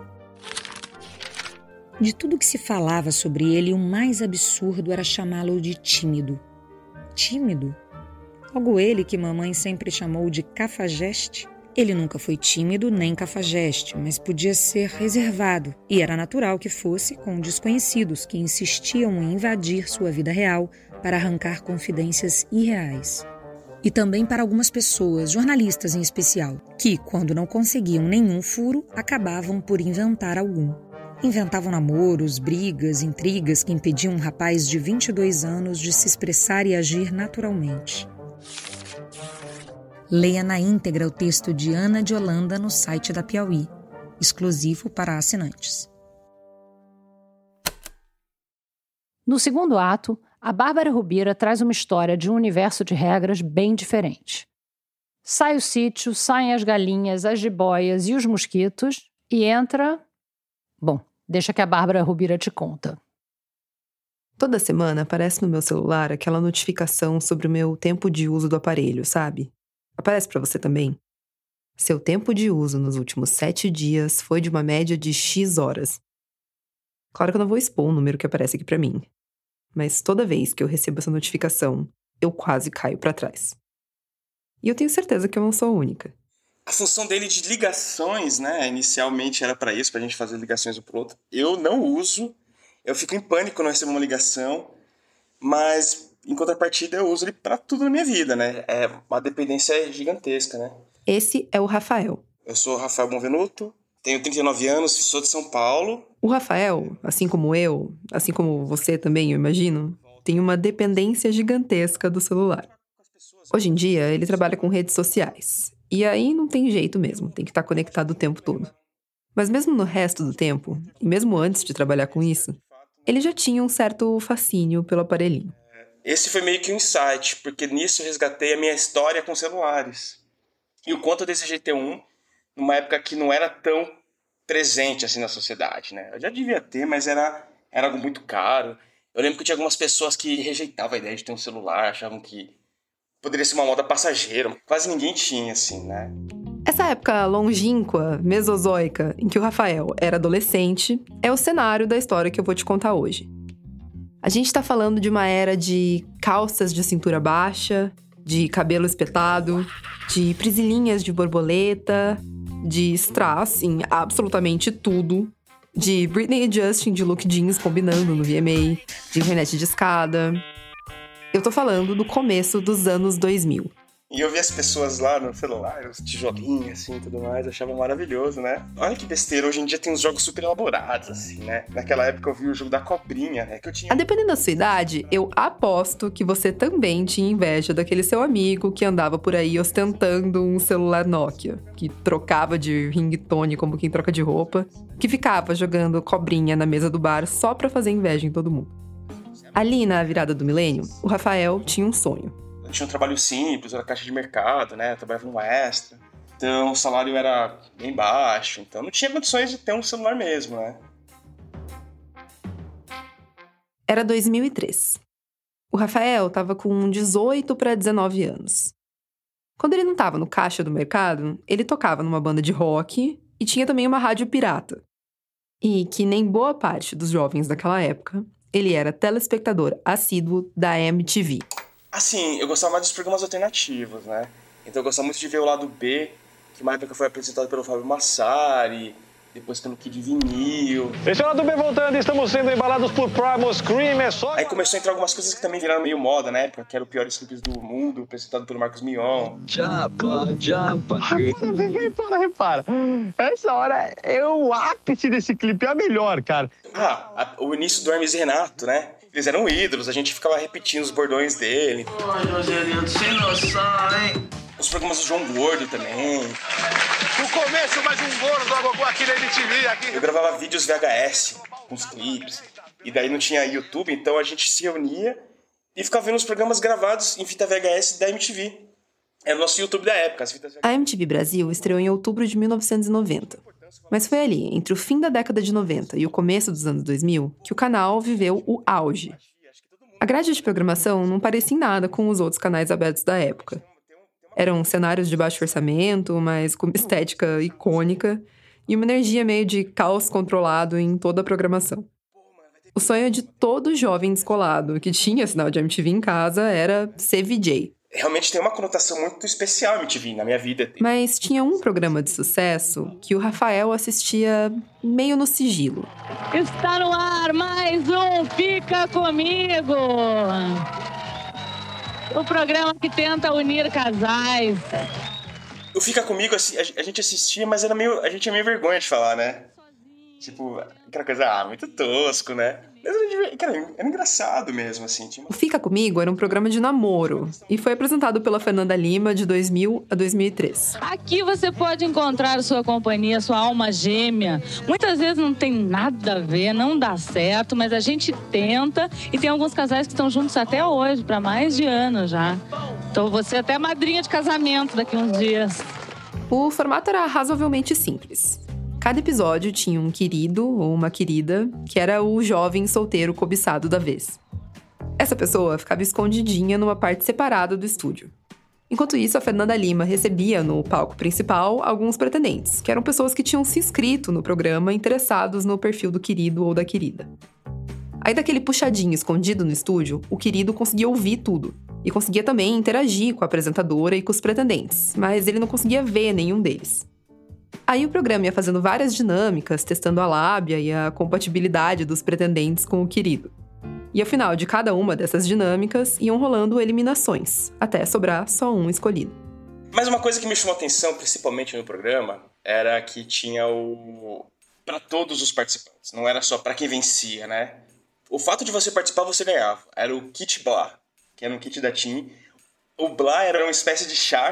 De tudo que se falava sobre ele, o mais absurdo era chamá-lo de tímido. Tímido? Logo ele, que mamãe sempre chamou de cafajeste. Ele nunca foi tímido nem cafajeste, mas podia ser reservado, e era natural que fosse com desconhecidos que insistiam em invadir sua vida real para arrancar confidências irreais. E também para algumas pessoas, jornalistas em especial, que, quando não conseguiam nenhum furo, acabavam por inventar algum. Inventavam namoros, brigas, intrigas que impediam um rapaz de 22 anos de se expressar e agir naturalmente. Leia na íntegra o texto de Ana de Holanda no site da Piauí, exclusivo para assinantes. No segundo ato, a Bárbara Rubira traz uma história de um universo de regras bem diferente. Sai o sítio, saem as galinhas, as jiboias e os mosquitos e entra... Bom, deixa que a Bárbara Rubira te conta. Toda semana aparece no meu celular aquela notificação sobre o meu tempo de uso do aparelho, sabe? Aparece pra você também? Seu tempo de uso nos últimos 7 dias foi de uma média de X horas. Claro que eu não vou expor o número que aparece aqui pra mim. Mas toda vez que eu recebo essa notificação, eu quase caio pra trás. E eu tenho certeza que eu não sou a única. A função dele de ligações, né? Inicialmente era pra isso, pra gente fazer ligações um pro outro. Eu não uso, eu fico em pânico quando eu recebo uma ligação, mas... Em contrapartida, eu uso ele pra tudo na minha vida, né? É uma dependência gigantesca, né? Esse é o Rafael. Eu sou o Rafael Bonvenuto, tenho 39 anos, sou de São Paulo. O Rafael, assim como eu, assim como você também, eu imagino, tem uma dependência gigantesca do celular. Hoje em dia, ele trabalha com redes sociais. E aí não tem jeito mesmo, tem que estar conectado o tempo todo. Mas mesmo no resto do tempo, e mesmo antes de trabalhar com isso, ele já tinha um certo fascínio pelo aparelhinho. Esse foi meio que um insight, porque nisso eu resgatei a minha história com celulares. E o quanto eu desejei ter um, numa época que não era tão presente assim na sociedade, né? Eu já devia ter, mas era algo muito caro. Eu lembro que tinha algumas pessoas que rejeitavam a ideia de ter um celular, achavam que poderia ser uma moda passageira. Quase ninguém tinha, assim, né? Essa época longínqua, mesozoica, em que o Rafael era adolescente, é o cenário da história que eu vou te contar hoje. A gente tá falando de uma era de calças de cintura baixa, de cabelo espetado, de prisilinhas de borboleta, de strass em absolutamente tudo, de Britney e Justin de look jeans combinando no VMA, de internet de escada. Eu tô falando do começo dos anos 2000. E eu vi as pessoas lá no celular, os tijolinhos, assim, e tudo mais, achava maravilhoso, né? Olha que besteira, hoje em dia tem uns jogos super elaborados, assim, né? Naquela época eu vi o jogo da cobrinha, né? Que eu tinha... A dependendo da sua idade, eu aposto que você também tinha inveja daquele seu amigo que andava por aí ostentando um celular Nokia, que trocava de ringtone como quem troca de roupa, que ficava jogando cobrinha na mesa do bar só pra fazer inveja em todo mundo. Ali na virada do milênio, o Rafael tinha um sonho. Eu tinha um trabalho simples, era caixa de mercado, né? Eu trabalhava numa extra. Então o salário era bem baixo, então não tinha condições de ter um celular mesmo, né? Era 2003. O Rafael estava com 18 para 19 anos. Quando ele não estava no caixa do mercado, ele tocava numa banda de rock e tinha também uma rádio pirata. E que nem boa parte dos jovens daquela época, ele era telespectador assíduo da MTV. Assim, eu gostava mais dos programas alternativos, né? Então eu gostava muito de ver o lado B, que uma época foi apresentado pelo Fábio Massari, depois pelo Kid Vinil. Esse é o lado B voltando, estamos sendo embalados por Primal Scream, é só... Aí começou a entrar algumas coisas que também viraram meio moda na época, que era o Piores Clipes do Mundo, apresentado pelo Marcos Mion. Repara. Essa hora é o ápice desse clipe, é a melhor, cara. O início do Hermes e Renato, né? Eles eram ídolos, a gente ficava repetindo os bordões dele. Rogerinho, sem noção, hein? Os programas do João Gordo também. No começo, mais um gordo, agogô aqui na MTV. Aqui. Eu gravava vídeos VHS com os clipes. E daí não tinha YouTube, então a gente se reunia e ficava vendo os programas gravados em fita VHS da MTV. Era o nosso YouTube da época. As fitas VHS. A MTV Brasil estreou em outubro de 1990. Mas foi ali, entre o fim da década de 90 e o começo dos anos 2000, que o canal viveu o auge. A grade de programação não parecia em nada com os outros canais abertos da época. Eram cenários de baixo orçamento, mas com uma estética icônica e uma energia meio de caos controlado em toda a programação. O sonho de todo jovem descolado que tinha sinal de MTV em casa era ser VJ. Realmente tem uma conotação muito especial a MTV na minha vida. Mas tinha um programa de sucesso que o Rafael assistia meio no sigilo. Está no ar mais um Fica Comigo! O programa que tenta unir casais. O Fica Comigo, a gente assistia, mas a gente tinha meio vergonha de falar, né? Tipo, aquela coisa, muito tosco, né? Mas, cara, era engraçado mesmo, assim. O Fica Comigo era um programa de namoro e foi apresentado pela Fernanda Lima de 2000 a 2003. Aqui você pode encontrar sua companhia, sua alma gêmea. Muitas vezes não tem nada a ver, não dá certo, mas a gente tenta e tem alguns casais que estão juntos até hoje, para mais de anos já. Então você até é madrinha de casamento daqui uns dias. O formato era razoavelmente simples. Cada episódio tinha um querido ou uma querida, que era o jovem solteiro cobiçado da vez. Essa pessoa ficava escondidinha numa parte separada do estúdio. Enquanto isso, a Fernanda Lima recebia no palco principal alguns pretendentes, que eram pessoas que tinham se inscrito no programa interessados no perfil do querido ou da querida. Aí daquele puxadinho escondido no estúdio, o querido conseguia ouvir tudo. E conseguia também interagir com a apresentadora e com os pretendentes, mas ele não conseguia ver nenhum deles. Aí o programa ia fazendo várias dinâmicas, testando a lábia e a compatibilidade dos pretendentes com o querido. E ao final de cada uma dessas dinâmicas, iam rolando eliminações, até sobrar só um escolhido. Mas uma coisa que me chamou a atenção, principalmente no programa, era que tinha para todos os participantes, não era só para quem vencia, né? O fato de você participar, você ganhava. Era o kit Blá, que era um kit da TIM. O Blá era uma espécie de chart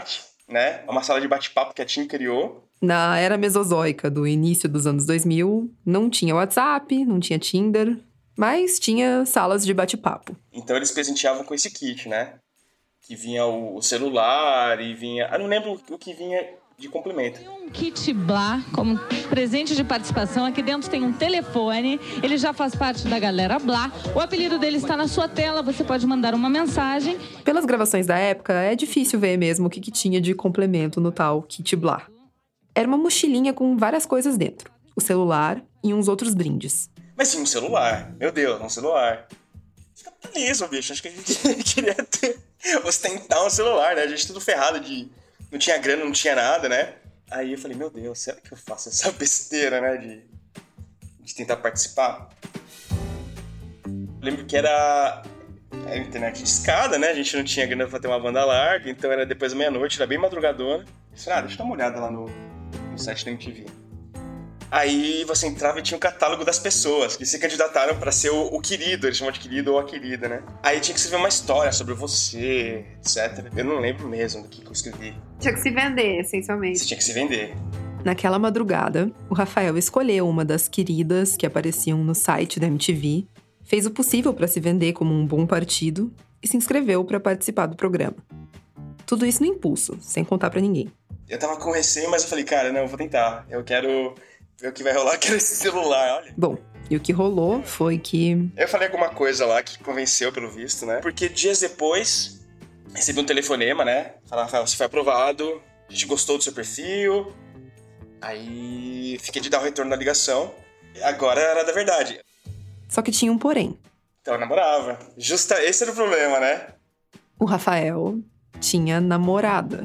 né? Uma sala de bate-papo que a TIM criou. Na era mesozoica do início dos anos 2000, não tinha WhatsApp, não tinha Tinder, mas tinha salas de bate-papo. Então eles presenteavam com esse kit, né? Que vinha o celular e vinha... não lembro o que vinha de complemento. Um kit Blá, como presente de participação. Aqui dentro tem um telefone. Ele já faz parte da galera Blá. O apelido dele está na sua tela. Você pode mandar uma mensagem. Pelas gravações da época, é difícil ver mesmo o que tinha de complemento no tal kit Blá. Era uma mochilinha com várias coisas dentro. O celular e uns outros brindes. Mas sim, um celular. Meu Deus, um celular. Capitalismo, bicho. Acho que a gente queria ostentar um celular, né? A gente tudo ferrado de... Não tinha grana, não tinha nada, né? Aí eu falei, meu Deus, será que eu faço essa besteira, né? De tentar participar? Eu lembro que era a internet de escada, né? A gente não tinha grana pra ter uma banda larga, então era depois da meia-noite, era bem madrugadona. Eu falei, deixa eu dar uma olhada lá no site da MTV. Aí você entrava e tinha um catálogo das pessoas que se candidataram pra ser o querido, eles chamam de querido ou a querida, né? Aí tinha que escrever uma história sobre você, etc. Eu não lembro mesmo do que eu escrevi. Tinha que se vender, essencialmente. Você tinha que se vender. Naquela madrugada, o Rafael escolheu uma das queridas que apareciam no site da MTV, fez o possível pra se vender como um bom partido e se inscreveu pra participar do programa. Tudo isso no impulso, sem contar pra ninguém. Eu tava com receio, mas eu falei, cara, não, eu vou tentar. Eu quero... o que vai rolar, quero esse celular, olha. Bom, e o que rolou foi que... Eu falei alguma coisa lá que convenceu, pelo visto, né? Porque dias depois, recebi um telefonema, né? Falaram, Rafael, você foi aprovado, a gente gostou do seu perfil. Aí fiquei de dar o retorno da ligação. Agora era da verdade. Só que tinha um porém. Então eu namorava. Esse era o problema, né? O Rafael tinha namorada.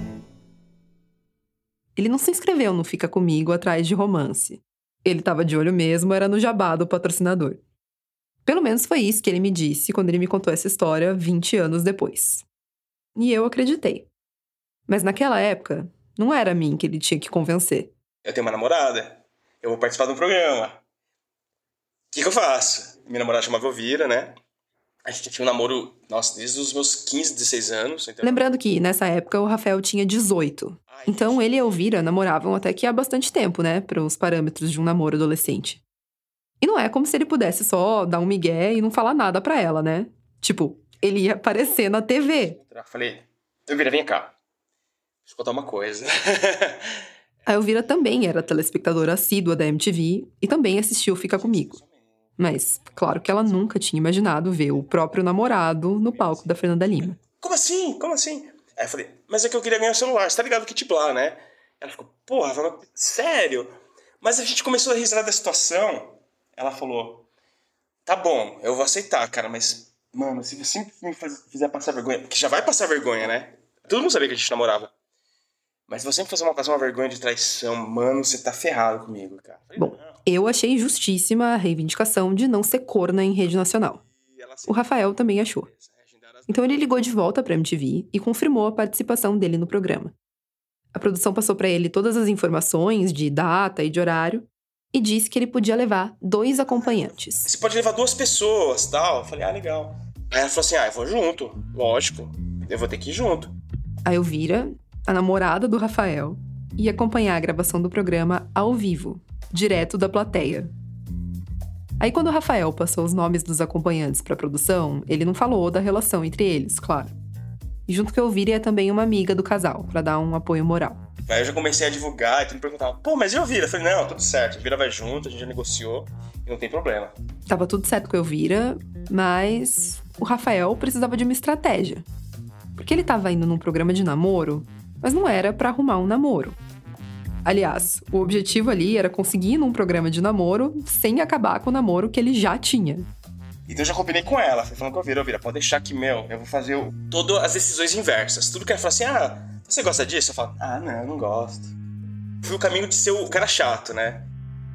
Ele não se inscreveu no Fica Comigo atrás de romance. Ele tava de olho mesmo, era no jabá do patrocinador. Pelo menos foi isso que ele me disse quando ele me contou essa história 20 anos depois. E eu acreditei. Mas naquela época, não era a mim que ele tinha que convencer. Eu tenho uma namorada, eu vou participar de um programa. O que eu faço? Minha namorada chamava Elvira, né? A gente tinha um namoro, nossa, desde os meus 15, 16 anos. Então... Lembrando que, nessa época, o Rafael tinha 18. Então, ele e a Elvira namoravam até que há bastante tempo, né? Para os parâmetros de um namoro adolescente. E não é como se ele pudesse só dar um migué e não falar nada pra ela, né? Tipo, ele ia aparecer na TV. Eu falei, Elvira, vem cá. Deixa eu contar uma coisa. A Elvira também era telespectadora assídua da MTV e também assistiu Fica Comigo. Mas, claro que ela nunca tinha imaginado ver o próprio namorado no palco da Fernanda Lima. Como assim? Como assim? Aí eu falei, mas é que eu queria ganhar o celular, você tá ligado que tipo lá, né? Ela ficou, porra, sério? Mas a gente começou a risar da situação. Ela falou, tá bom, eu vou aceitar, cara, mas, mano, se você me fizer passar vergonha, porque já vai passar vergonha, né? Todo mundo sabia que a gente namorava. Mas se você me fazer passar uma vergonha de traição, mano, você tá ferrado comigo, cara. Falei, bom, eu achei justíssima a reivindicação de não ser corna em rede nacional. O Rafael também achou. Então ele ligou de volta pra MTV e confirmou a participação dele no programa. A produção passou pra ele todas as informações de data e de horário e disse que ele podia levar 2 acompanhantes. Você pode levar 2 pessoas, tal. Eu falei, legal. Aí ela falou assim, eu vou junto. Lógico, eu vou ter que ir junto. A Elvira, a namorada do Rafael, ia acompanhar a gravação do programa ao vivo, direto da plateia. Aí quando o Rafael passou os nomes dos acompanhantes pra produção, ele não falou da relação entre eles, claro. E junto com a Elvira ia também uma amiga do casal, pra dar um apoio moral. Aí eu já comecei a divulgar e tudo me perguntava, pô, mas e a Elvira? Eu falei, não, tudo certo, a Elvira vai junto, a gente já negociou e não tem problema. Tava tudo certo com a Elvira, mas o Rafael precisava de uma estratégia. Porque ele tava indo num programa de namoro, mas não era pra arrumar um namoro. Aliás, o objetivo ali era conseguir num programa de namoro sem acabar com o namoro que ele já tinha. Então eu já combinei com ela, fui falando com a Elvira, pode deixar que, eu vou fazer todas as decisões inversas. Tudo que ela fala assim, você gosta disso? Eu falo, não gosto. Fui o caminho de ser o cara chato, né?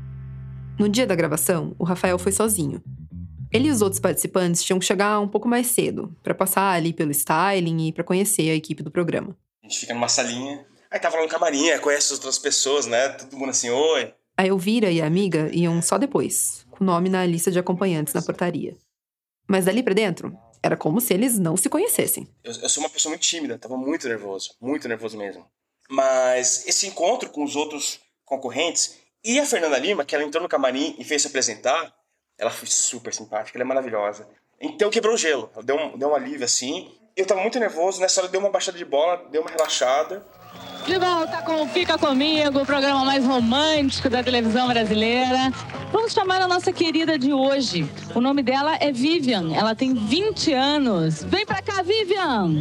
No dia da gravação, o Rafael foi sozinho. Ele e os outros participantes tinham que chegar um pouco mais cedo, pra passar ali pelo styling e pra conhecer a equipe do programa. A gente fica numa salinha, aí tava lá no camarim, conhece as outras pessoas, né? Todo mundo assim, oi. A Elvira e a amiga iam só depois, com o nome na lista de acompanhantes na portaria. Mas dali pra dentro, Era como se eles não se conhecessem. Eu sou uma pessoa muito tímida, tava muito nervoso mesmo. Mas esse encontro com os outros concorrentes e a Fernanda Lima, que ela entrou no camarim e fez se apresentar, ela foi super simpática, ela é maravilhosa. Então quebrou o gelo, ela deu um alívio assim. Eu tava muito nervoso, nessa hora deu uma baixada de bola, deu uma relaxada. De volta com Fica Comigo, o programa mais romântico da televisão brasileira. Vamos chamar a nossa querida de hoje. O nome dela é Vivian, ela tem 20 anos. Vem pra cá, Vivian!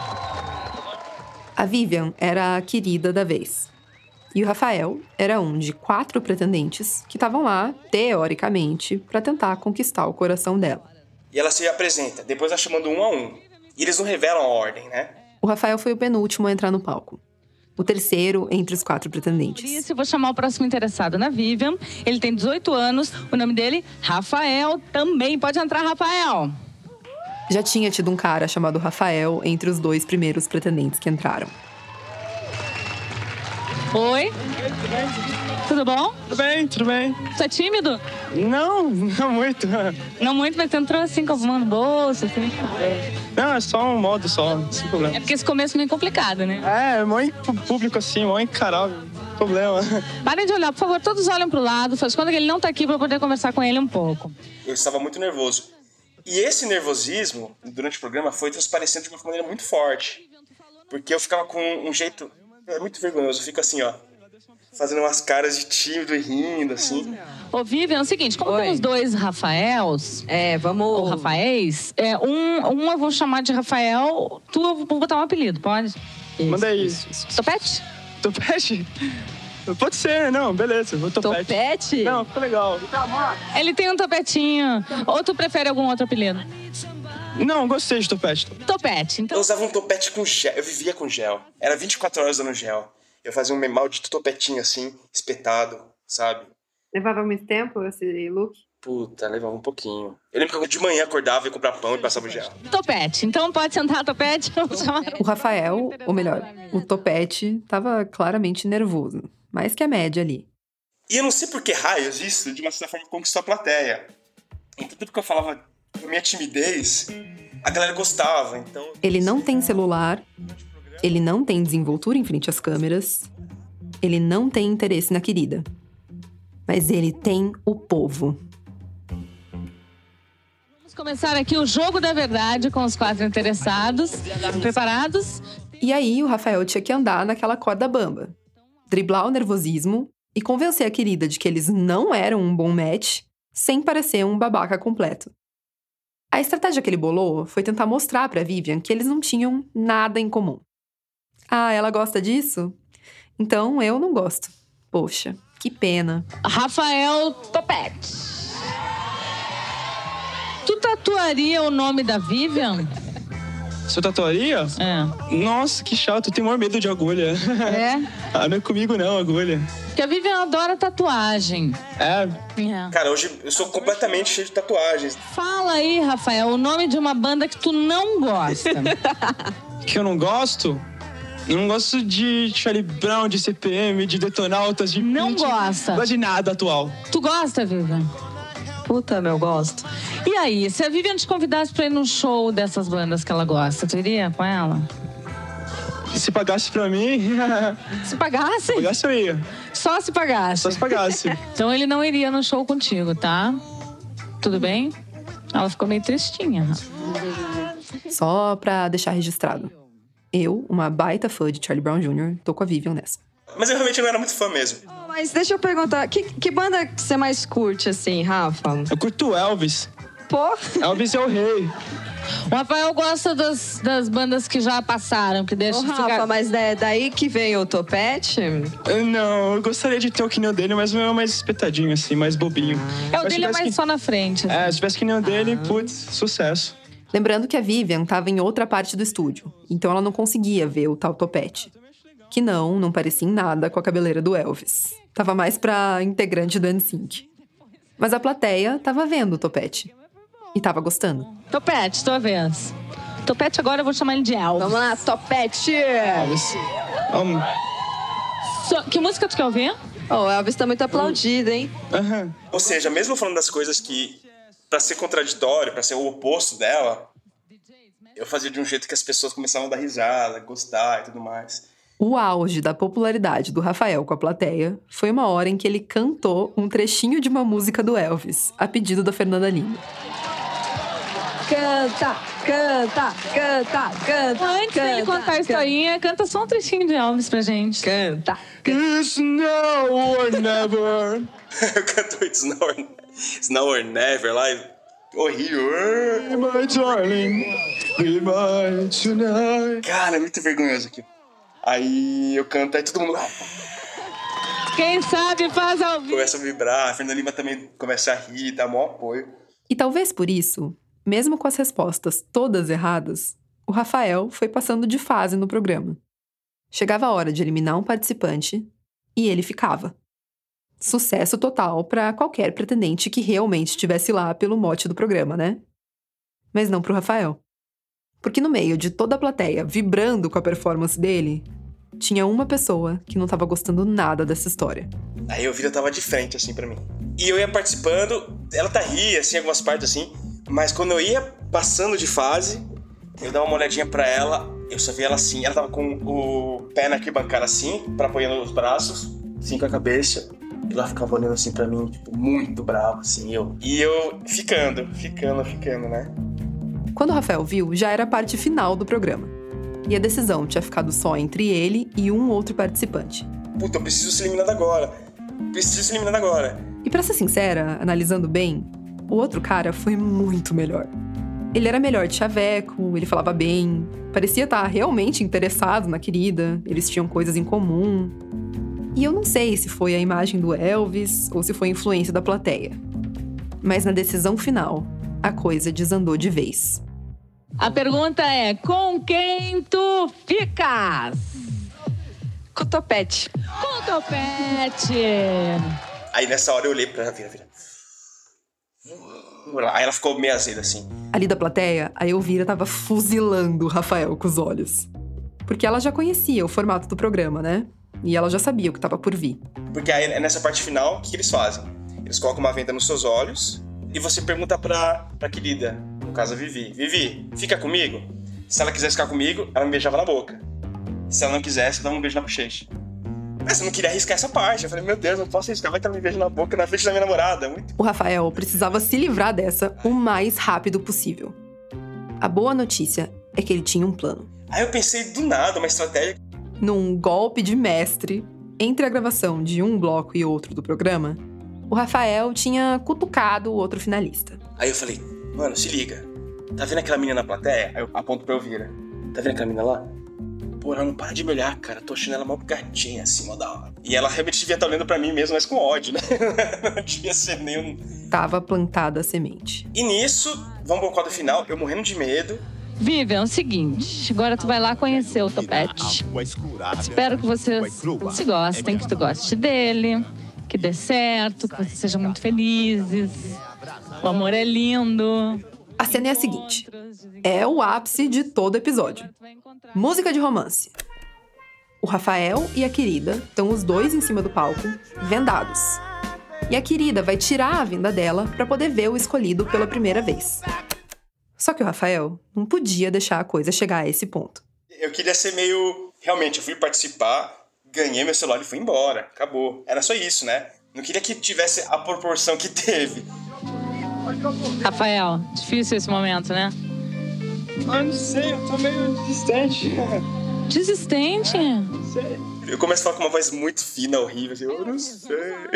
A Vivian era a querida da vez. E o Rafael era um de 4 pretendentes que estavam lá, teoricamente, para tentar conquistar o coração dela. E ela se apresenta, depois ela chamando um a um. E eles não revelam a ordem, né? O Rafael foi o penúltimo a entrar no palco. O terceiro entre os 4 pretendentes. Por isso, eu vou chamar o próximo interessado na Vivian. Ele tem 18 anos, o nome dele, Rafael, também. Pode entrar, Rafael. Já tinha tido um cara chamado Rafael entre os 2 primeiros pretendentes que entraram. Oi? Tudo bom? Tudo bem. Você é tímido? Não muito. Não muito, mas você entrou assim, com a mão no bolso, assim. Não, é só um modo só, sem problema. É porque esse começo é meio complicado, né? É muito público assim, muito encarável. Problema. Parem de olhar, por favor, todos olham pro lado, faz conta que ele não tá aqui pra eu poder conversar com ele um pouco. Eu estava muito nervoso. E esse nervosismo, durante o programa, foi transparecendo de uma maneira muito forte. Porque eu ficava com um jeito... É muito vergonhoso, eu fico assim, ó. Fazendo umas caras de tímido e rindo, assim. Ô, Vivian, é o seguinte, como temos 2 Rafaels... vamos... Ou Rafaéis, um eu vou chamar de Rafael, tu eu vou botar um apelido, pode? Manda aí. Topete? Topete? Pode ser, não, beleza, vou topete. Topete? Não, ficou legal. Ele tem um topetinho. Ou tu prefere algum outro apelido? Não, gostei de topete. Topete, então. Eu usava um topete com gel, eu vivia com gel. Era 24 horas dando gel. Eu fazia um maldito topetinho assim, espetado, sabe? Levava muito tempo esse look? Puta, levava um pouquinho. Eu lembro que eu de manhã acordava, ia comprar pão e passava o gel. Topete, então pode sentar, Topete. O Rafael, ou melhor, o Topete, tava claramente nervoso. Mais que a média ali. E eu não sei por que raios isso, de uma certa forma, conquistou a plateia. Então tudo que eu falava com a minha timidez, a galera gostava, então... Ele não tem celular, ele não tem desenvoltura em frente às câmeras, ele não tem interesse na querida. Mas ele tem o povo. Vamos começar aqui o jogo da verdade com os 4 interessados. Preparados? E aí o Rafael tinha que andar naquela corda bamba. Driblar o nervosismo e convencer a querida de que eles não eram um bom match, sem parecer um babaca completo. A estratégia que ele bolou foi tentar mostrar pra Vivian que eles não tinham nada em comum. Ah, ela gosta disso? Então eu não gosto. Poxa, que pena. Rafael Topete. Tu tatuaria o nome da Vivian? Você tatuaria? É. Nossa, que chato, eu tenho maior medo de agulha. É? Ah, não é comigo não, agulha. Porque a Vivian adora tatuagem. É? Cara, hoje eu sou completamente cheio de tatuagens. Fala aí, Rafael, o nome de uma banda que tu não gosta. Que eu não gosto? Eu não gosto de Charlie Brown, de CPM, de Detonautas, de... Não gosta? Não gosto de nada atual. Tu gosta, Vivian? Puta, meu, gosto. E aí, se a Vivian te convidasse pra ir num show dessas bandas que ela gosta, tu iria com ela? Se pagasse pra mim... Se pagasse? Se pagasse, eu ia. Só se pagasse? Só se pagasse. Então ele não iria no show contigo, tá? Tudo bem? Ela ficou meio tristinha. Só pra deixar registrado. Eu, uma baita fã de Charlie Brown Jr., tô com a Vivian nessa. Mas eu realmente não era muito fã mesmo. Mas deixa eu perguntar, que banda que você mais curte, assim, Rafa? Eu curto Elvis. Pô? Elvis é o rei. O Rafael gosta das bandas que já passaram, que deixam Rafa, mas daí que vem o Topete? Não, eu gostaria de ter o que nem o dele, mas o meu é mais espetadinho, assim, mais bobinho. O dele é mais só na frente. Assim. Se tivesse que nem o dele, putz, sucesso. Lembrando que a Vivian tava em outra parte do estúdio, então ela não conseguia ver o tal Topete. Que não parecia em nada com a cabeleira do Elvis. Tava mais pra integrante do NSYNC. Mas a plateia tava vendo o Topete. E tava gostando. Topete, tua vez. Topete agora eu vou chamar ele de Elvis. Vamos lá, Topete! Elvis. Vamos. Que música tu quer ouvir? O Elvis tá muito aplaudido, hein? Ou seja, mesmo falando das coisas que, pra ser contraditório, pra ser o oposto dela, eu fazia de um jeito que as pessoas começavam a dar risada, gostar e tudo mais. O auge da popularidade do Rafael com a plateia foi uma hora em que ele cantou um trechinho de uma música do Elvis, a pedido da Fernanda Lima. Canta, canta, canta, canta. Antes dele contar a historinha, canta só um trechinho de Elvis pra gente. Canta. It's now or never. Eu canto It's now or never lá. Horrível. My darling, be mine tonight. Cara, é muito vergonhoso aqui. Aí eu canto, aí todo mundo... Quem sabe faz ao vivo. Começa a vibrar, a Fernanda Lima também começa a rir, dá maior apoio. E talvez por isso, mesmo com as respostas todas erradas, o Rafael foi passando de fase no programa. Chegava a hora de eliminar um participante e ele ficava. Sucesso total para qualquer pretendente que realmente estivesse lá pelo mote do programa, né? Mas não pro Rafael. Porque no meio de toda a plateia vibrando com a performance dele, tinha uma pessoa que não tava gostando nada dessa história. Aí a Elvira tava de frente, assim, pra mim. E eu ia participando, ela tá ria, assim, algumas partes, assim. Mas quando eu ia passando de fase, eu dava uma olhadinha pra ela, eu só via ela assim. Ela tava com o pé na arquibancada, assim, pra apoiando os braços, assim, com a cabeça. E ela ficava olhando, assim, pra mim, tipo, muito brava, assim, E eu ficando, né? Quando o Rafael viu, já era a parte final do programa. E a decisão tinha ficado só entre ele e um outro participante. Puta, eu preciso ser eliminado agora. E pra ser sincera, analisando bem, o outro cara foi muito melhor. Ele era melhor de chaveco, ele falava bem, parecia estar realmente interessado na querida, eles tinham coisas em comum. E eu não sei se foi a imagem do Elvis ou se foi a influência da plateia. Mas na decisão final, a coisa desandou de vez. A pergunta é, com quem tu ficas? Com o Topete. Com o Topete. Aí nessa hora eu olhei pra Vira. Aí ela ficou meio azeda, assim. Ali da plateia, a Elvira tava fuzilando o Rafael com os olhos. Porque ela já conhecia o formato do programa, né? E ela já sabia o que tava por vir. Porque aí, nessa parte final, o que eles fazem? Eles colocam uma venda nos seus olhos e você pergunta pra querida, no caso a Vivi. Vivi, fica comigo? Se ela quisesse ficar comigo, ela me beijava na boca. Se ela não quisesse, eu dava um beijo na bochecha. Mas eu não queria arriscar essa parte. Eu falei, meu Deus, não posso arriscar, vai que ela me beija na boca na frente da minha namorada. O Rafael precisava se livrar dessa o mais rápido possível. A boa notícia é que ele tinha um plano. Aí eu pensei do nada, uma estratégia. Num golpe de mestre, entre a gravação de um bloco e outro do programa, o Rafael tinha cutucado o outro finalista. Aí eu falei, mano, se liga. Tá vendo aquela menina na plateia? Aí eu aponto pra Elvira. Tá vendo aquela menina lá? Pô, ela não para de me olhar, cara. Tô achando ela mó gatinha, assim, mó da hora. E ela realmente devia estar olhando pra mim mesmo, mas com ódio, né? Não devia ser nenhum... Tava plantada a semente. E nisso, vamos pro quadro final, eu morrendo de medo. Vivian, é o seguinte, agora tu vai lá conhecer o Topete. Espero que vocês se gostem, que tu goste dele, que dê certo, que vocês sejam muito felizes. O amor é lindo. A cena é a seguinte, é o ápice de todo episódio. Música de romance. O Rafael e a querida estão os dois em cima do palco, vendados. E a querida vai tirar a venda dela para poder ver o escolhido pela primeira vez. Só que o Rafael não podia deixar a coisa chegar a esse ponto. Eu queria ser meio... Realmente, eu fui participar, ganhei meu celular e fui embora. Acabou. Era só isso, né? Não queria que tivesse a proporção que teve. Rafael, difícil esse momento, né? Eu não sei, eu tô meio desistente. Desistente? Não sei. Eu começo a falar com uma voz muito fina, horrível, assim, eu não sei.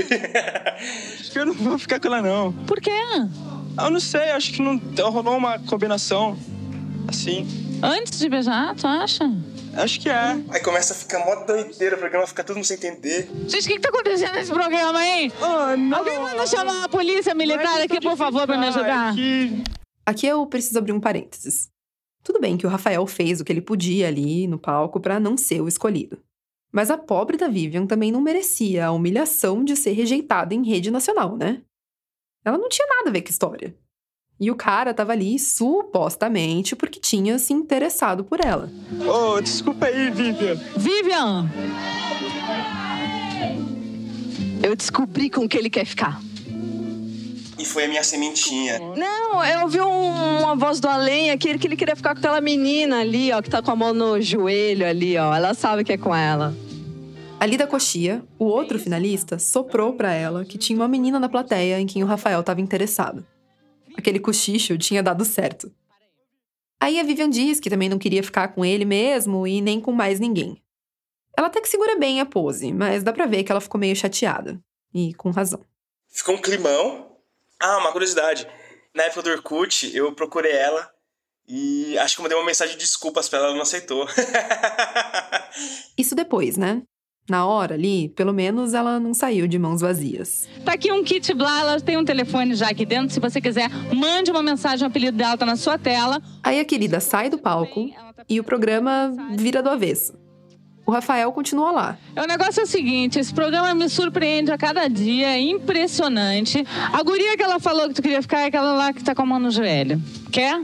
Acho que eu não vou ficar com ela, não. Por quê? Eu não sei, acho que não rolou uma combinação assim. Antes de beijar, tu acha? Acho que é. Aí começa a ficar mó doideira, o programa fica todo mundo sem entender. Gente, o que tá acontecendo nesse programa, hein? Oh, não. Alguém manda chamar a polícia militar aqui, por favor, pra me ajudar? Aqui eu preciso abrir um parênteses. Tudo bem que o Rafael fez o que ele podia ali no palco pra não ser o escolhido. Mas a pobre da Vivian também não merecia a humilhação de ser rejeitada em rede nacional, né? Ela não tinha nada a ver com a história. E o cara tava ali supostamente porque tinha se interessado por ela. Oh, desculpa aí, Vivian. Vivian! Eu descobri com que ele quer ficar. E foi a minha sementinha. Não, eu ouvi uma voz do além aqui, que ele queria ficar com aquela menina ali, ó, que tá com a mão no joelho ali, ó. Ela sabe que é com ela. Ali da coxia, o outro finalista soprou pra ela que tinha uma menina na plateia em quem o Rafael estava interessado. Aquele cochicho tinha dado certo. Aí a Vivian diz que também não queria ficar com ele mesmo e nem com mais ninguém. Ela até que segura bem a pose, mas dá pra ver que ela ficou meio chateada. E com razão. Ficou um climão. Ah, uma curiosidade. Na época do Orkut, eu procurei ela e acho que eu mandei uma mensagem de desculpas pra ela, ela não aceitou. Isso depois, né? Na hora ali, pelo menos ela não saiu de mãos vazias. Tá aqui um kit Blá, ela tem um telefone já aqui dentro. Se você quiser, mande uma mensagem, o apelido dela tá na sua tela. Aí a querida sai do palco e o programa vira do avesso. O Rafael continua lá. O negócio é o seguinte, esse programa me surpreende a cada dia, é impressionante. A guria que ela falou que tu queria ficar é aquela lá que tá com a mão no joelho. Quer?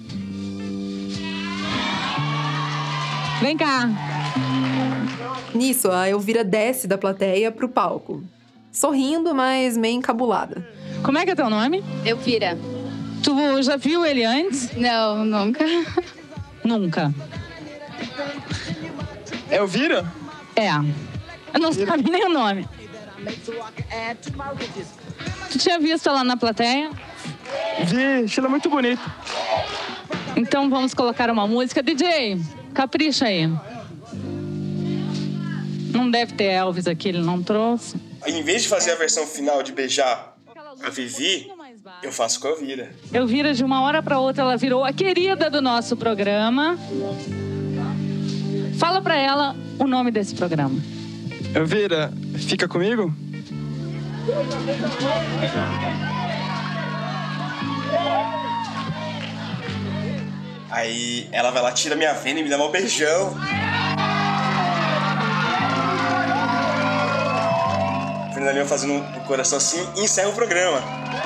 Vem cá. Nisso, a Elvira desce da plateia pro palco. Sorrindo, mas meio encabulada. Como é que é teu nome? Elvira. Tu já viu ele antes? Não, nunca. Nunca. Elvira? É. Eu não sabe nem o nome. Tu tinha visto ela na plateia? Vi, achei ela muito bonita. Então vamos colocar uma música. DJ, capricha aí. Não deve ter Elvis aqui, ele não trouxe. Em vez de fazer a versão final de beijar a Vivi, eu faço com a Elvira. Elvira, de uma hora pra outra, ela virou a querida do nosso programa. Fala pra ela o nome desse programa. Elvira, fica comigo? Aí ela vai lá, tira minha venda e me dá um beijão. Fernanda Lima fazendo um coração assim e encerra o programa.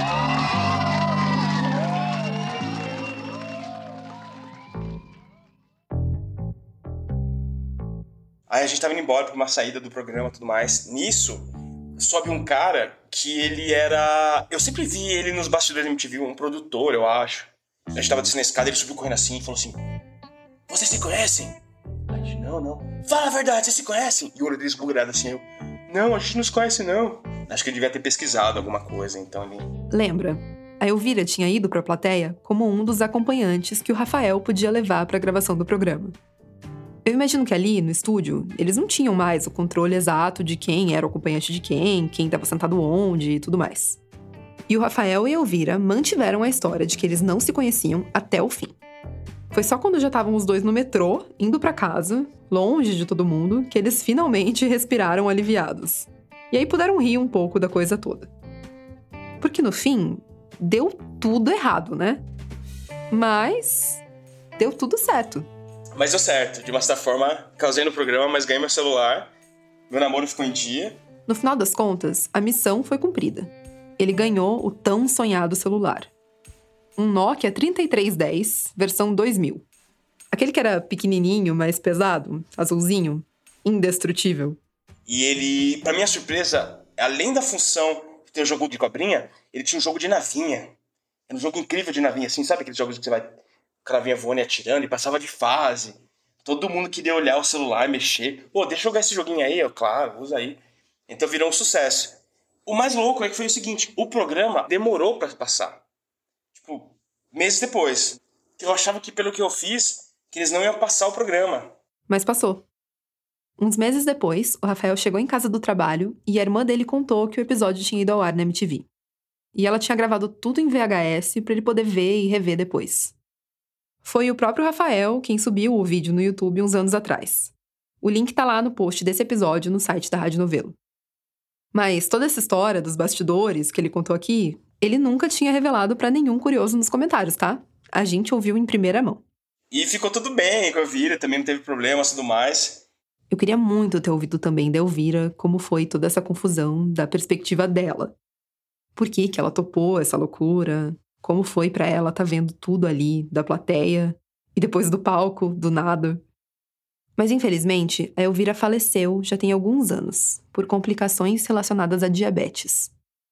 Aí a gente tava indo embora pra uma saída do programa e tudo mais. Nisso, sobe um cara que ele era... Eu sempre vi ele nos bastidores da MTV, um produtor, eu acho. A gente tava descendo a escada, ele subiu correndo assim e falou assim: vocês se conhecem? A gente, não. Fala a verdade, vocês se conhecem? E o olho dele esbugalhado assim, eu... Não, a gente não se conhece, não. Acho que ele devia ter pesquisado alguma coisa, então ele... Lembra? A Elvira tinha ido pra plateia como um dos acompanhantes que o Rafael podia levar pra gravação do programa. Eu imagino que ali, no estúdio, eles não tinham mais o controle exato de quem era o acompanhante de quem estava sentado onde e tudo mais. E o Rafael e a Elvira mantiveram a história de que eles não se conheciam até o fim. Foi só quando já estavam os dois no metrô, indo pra casa, longe de todo mundo, que eles finalmente respiraram aliviados. E aí puderam rir um pouco da coisa toda. Porque no fim, deu tudo errado, né? Mas deu tudo certo. Mas deu certo. De uma certa forma, causei no programa, mas ganhei meu celular. Meu namoro ficou em dia. No final das contas, a missão foi cumprida. Ele ganhou o tão sonhado celular. Um Nokia 3310, versão 2000. Aquele que era pequenininho, mais pesado, azulzinho, indestrutível. E ele, pra minha surpresa, além da função de ter o jogo de cobrinha, ele tinha um jogo de navinha. Era um jogo incrível de navinha, assim, sabe aqueles jogos que você vai com a navinha voando e atirando e passava de fase. Todo mundo queria olhar o celular, mexer. Pô, deixa eu jogar esse joguinho aí, claro, usa aí. Então virou um sucesso. O mais louco é que foi o seguinte, o programa demorou pra passar. Tipo, meses depois. Eu achava que pelo que eu fiz, que eles não iam passar o programa. Mas passou. Uns meses depois, o Rafael chegou em casa do trabalho e a irmã dele contou que o episódio tinha ido ao ar na MTV. E ela tinha gravado tudo em VHS pra ele poder ver e rever depois. Foi o próprio Rafael quem subiu o vídeo no YouTube uns anos atrás. O link tá lá no post desse episódio no site da Rádio Novelo. Mas toda essa história dos bastidores que ele contou aqui, ele nunca tinha revelado pra nenhum curioso nos comentários, tá? A gente ouviu em primeira mão. E ficou tudo bem com a Elvira, também não teve problemas e tudo mais. Eu queria muito ter ouvido também da Elvira como foi toda essa confusão da perspectiva dela. Por que ela topou essa loucura? Como foi pra ela tá vendo tudo ali, da plateia, e depois do palco, do nada. Mas infelizmente, a Elvira faleceu já tem alguns anos, por complicações relacionadas a diabetes.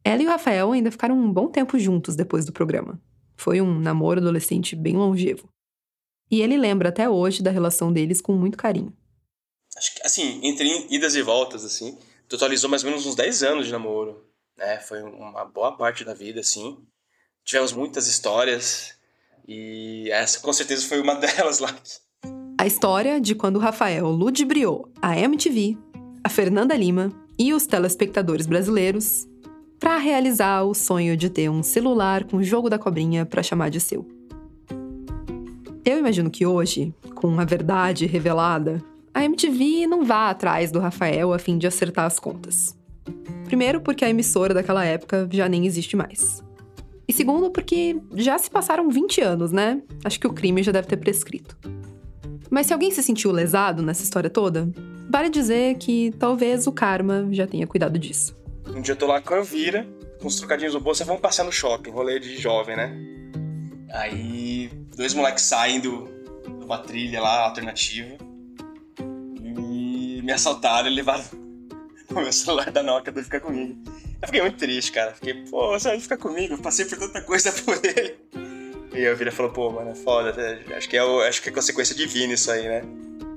Ela e o Rafael ainda ficaram um bom tempo juntos depois do programa. Foi um namoro adolescente bem longevo. E ele lembra até hoje da relação deles com muito carinho. Acho que, assim, entre idas e voltas, assim, totalizou mais ou menos uns 10 anos de namoro, né? Foi uma boa parte da vida, assim. Tivemos muitas histórias e essa, com certeza, foi uma delas lá. A história de quando o Rafael ludibriou a MTV, a Fernanda Lima e os telespectadores brasileiros para realizar o sonho de ter um celular com o jogo da cobrinha para chamar de seu. Eu imagino que hoje, com a verdade revelada, a MTV não vá atrás do Rafael a fim de acertar as contas. Primeiro, porque a emissora daquela época já nem existe mais. E segundo, porque já se passaram 20 anos, né? Acho que o crime já deve ter prescrito. Mas se alguém se sentiu lesado nessa história toda, vale dizer que talvez o karma já tenha cuidado disso. Um dia eu tô lá com a Elvira, com os trocadinhos no bolso, e vamos passear no shopping, rolê de jovem, né? Aí, 2 moleques saem de uma trilha lá, alternativa, e me assaltaram e levaram o meu celular da Nokia pra ficar comigo. Eu fiquei muito triste, cara. Fiquei, pô, você vai ficar comigo? Eu passei por tanta coisa por ele. E a Elvira falou, pô, mano, é foda. Acho que é consequência divina isso aí, né?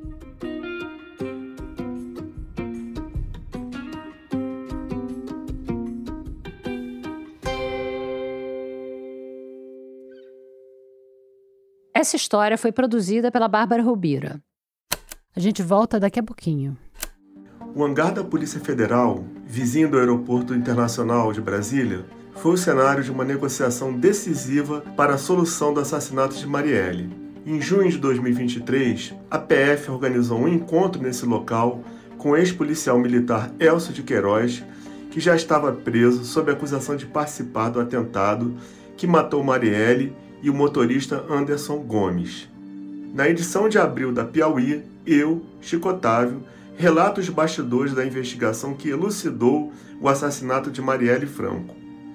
Essa história foi produzida pela Bárbara Rubira. A gente volta daqui a pouquinho. O hangar da Polícia Federal, vizinho do Aeroporto Internacional de Brasília, foi o cenário de uma negociação decisiva para a solução do assassinato de Marielle. Em junho de 2023, a PF organizou um encontro nesse local com o ex-policial militar Elcio de Queiroz, que já estava preso sob acusação de participar do atentado que matou Marielle e o motorista Anderson Gomes. Na edição de abril da Piauí, eu, Chico Otávio, relato os bastidores da investigação que elucidou o assassinato de Marielle Franco.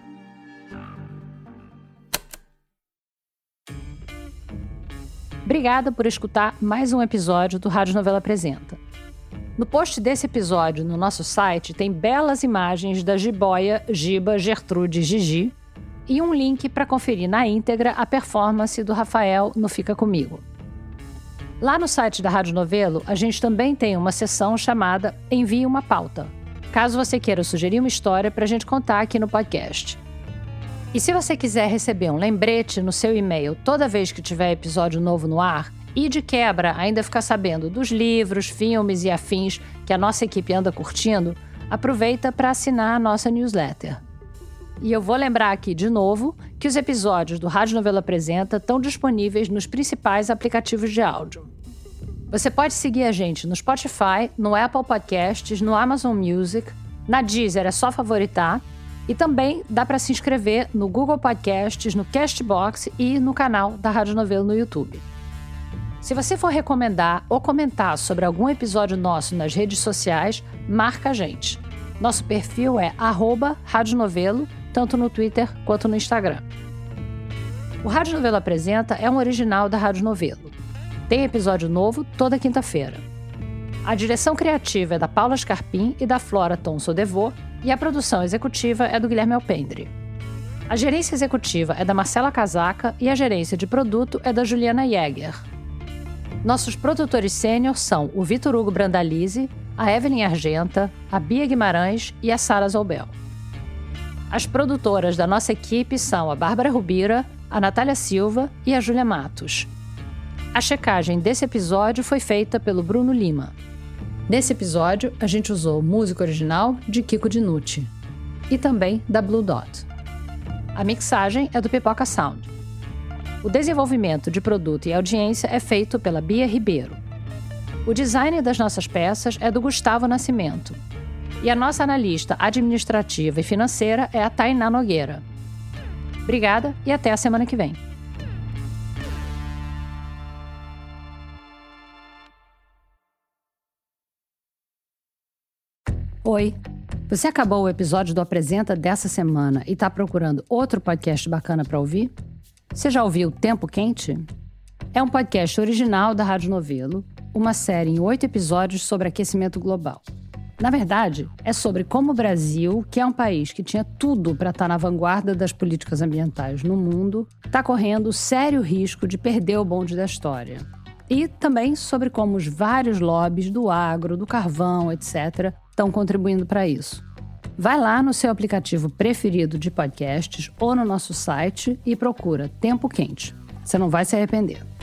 Obrigada por escutar mais um episódio do Rádio Novela Apresenta. No post desse episódio, no nosso site, tem belas imagens da jiboia Giba, Gertrude e Gigi e um link para conferir na íntegra a performance do Rafael no Fica Comigo. Lá no site da Rádio Novelo, a gente também tem uma seção chamada Envie uma Pauta, caso você queira sugerir uma história para a gente contar aqui no podcast. E se você quiser receber um lembrete no seu e-mail toda vez que tiver episódio novo no ar, e de quebra ainda ficar sabendo dos livros, filmes e afins que a nossa equipe anda curtindo, aproveita para assinar a nossa newsletter. E eu vou lembrar aqui de novo que os episódios do Rádio Novela Apresenta estão disponíveis nos principais aplicativos de áudio. Você pode seguir a gente no Spotify, no Apple Podcasts, no Amazon Music, na Deezer é só favoritar, e também dá para se inscrever no Google Podcasts, no Castbox e no canal da Rádio Novela no YouTube. Se você for recomendar ou comentar sobre algum episódio nosso nas redes sociais, marca a gente. Nosso perfil é @radionovelo, tanto no Twitter quanto no Instagram. O Rádio Novelo Apresenta é um original da Rádio Novelo. Tem episódio novo toda quinta-feira. A direção criativa é da Paula Scarpim e da Flora Tonso-Devô, e a produção executiva é do Guilherme Alpendre. A gerência executiva é da Marcela Casaca e a gerência de produto é da Juliana Jäger. Nossos produtores sênior são o Vitor Hugo Brandalize, a Evelyn Argenta, a Bia Guimarães e a Sara Zoubel. As produtoras da nossa equipe são a Bárbara Rubira, a Natália Silva e a Júlia Matos. A checagem desse episódio foi feita pelo Bruno Lima. Nesse episódio, a gente usou música original de Kiko Dinucci e também da Blue Dot. A mixagem é do Pipoca Sound. O desenvolvimento de produto e audiência é feito pela Bia Ribeiro. O design das nossas peças é do Gustavo Nascimento. E a nossa analista administrativa e financeira é a Tainá Nogueira. Obrigada e até a semana que vem. Oi, você acabou o episódio do Apresenta dessa semana e está procurando outro podcast bacana para ouvir? Você já ouviu Tempo Quente? É um podcast original da Rádio Novelo, uma série em 8 episódios sobre aquecimento global. Na verdade, é sobre como o Brasil, que é um país que tinha tudo para estar na vanguarda das políticas ambientais no mundo, está correndo sério risco de perder o bonde da história. E também sobre como os vários lobbies do agro, do carvão, etc., estão contribuindo para isso. Vai lá no seu aplicativo preferido de podcasts ou no nosso site e procura Tempo Quente. Você não vai se arrepender.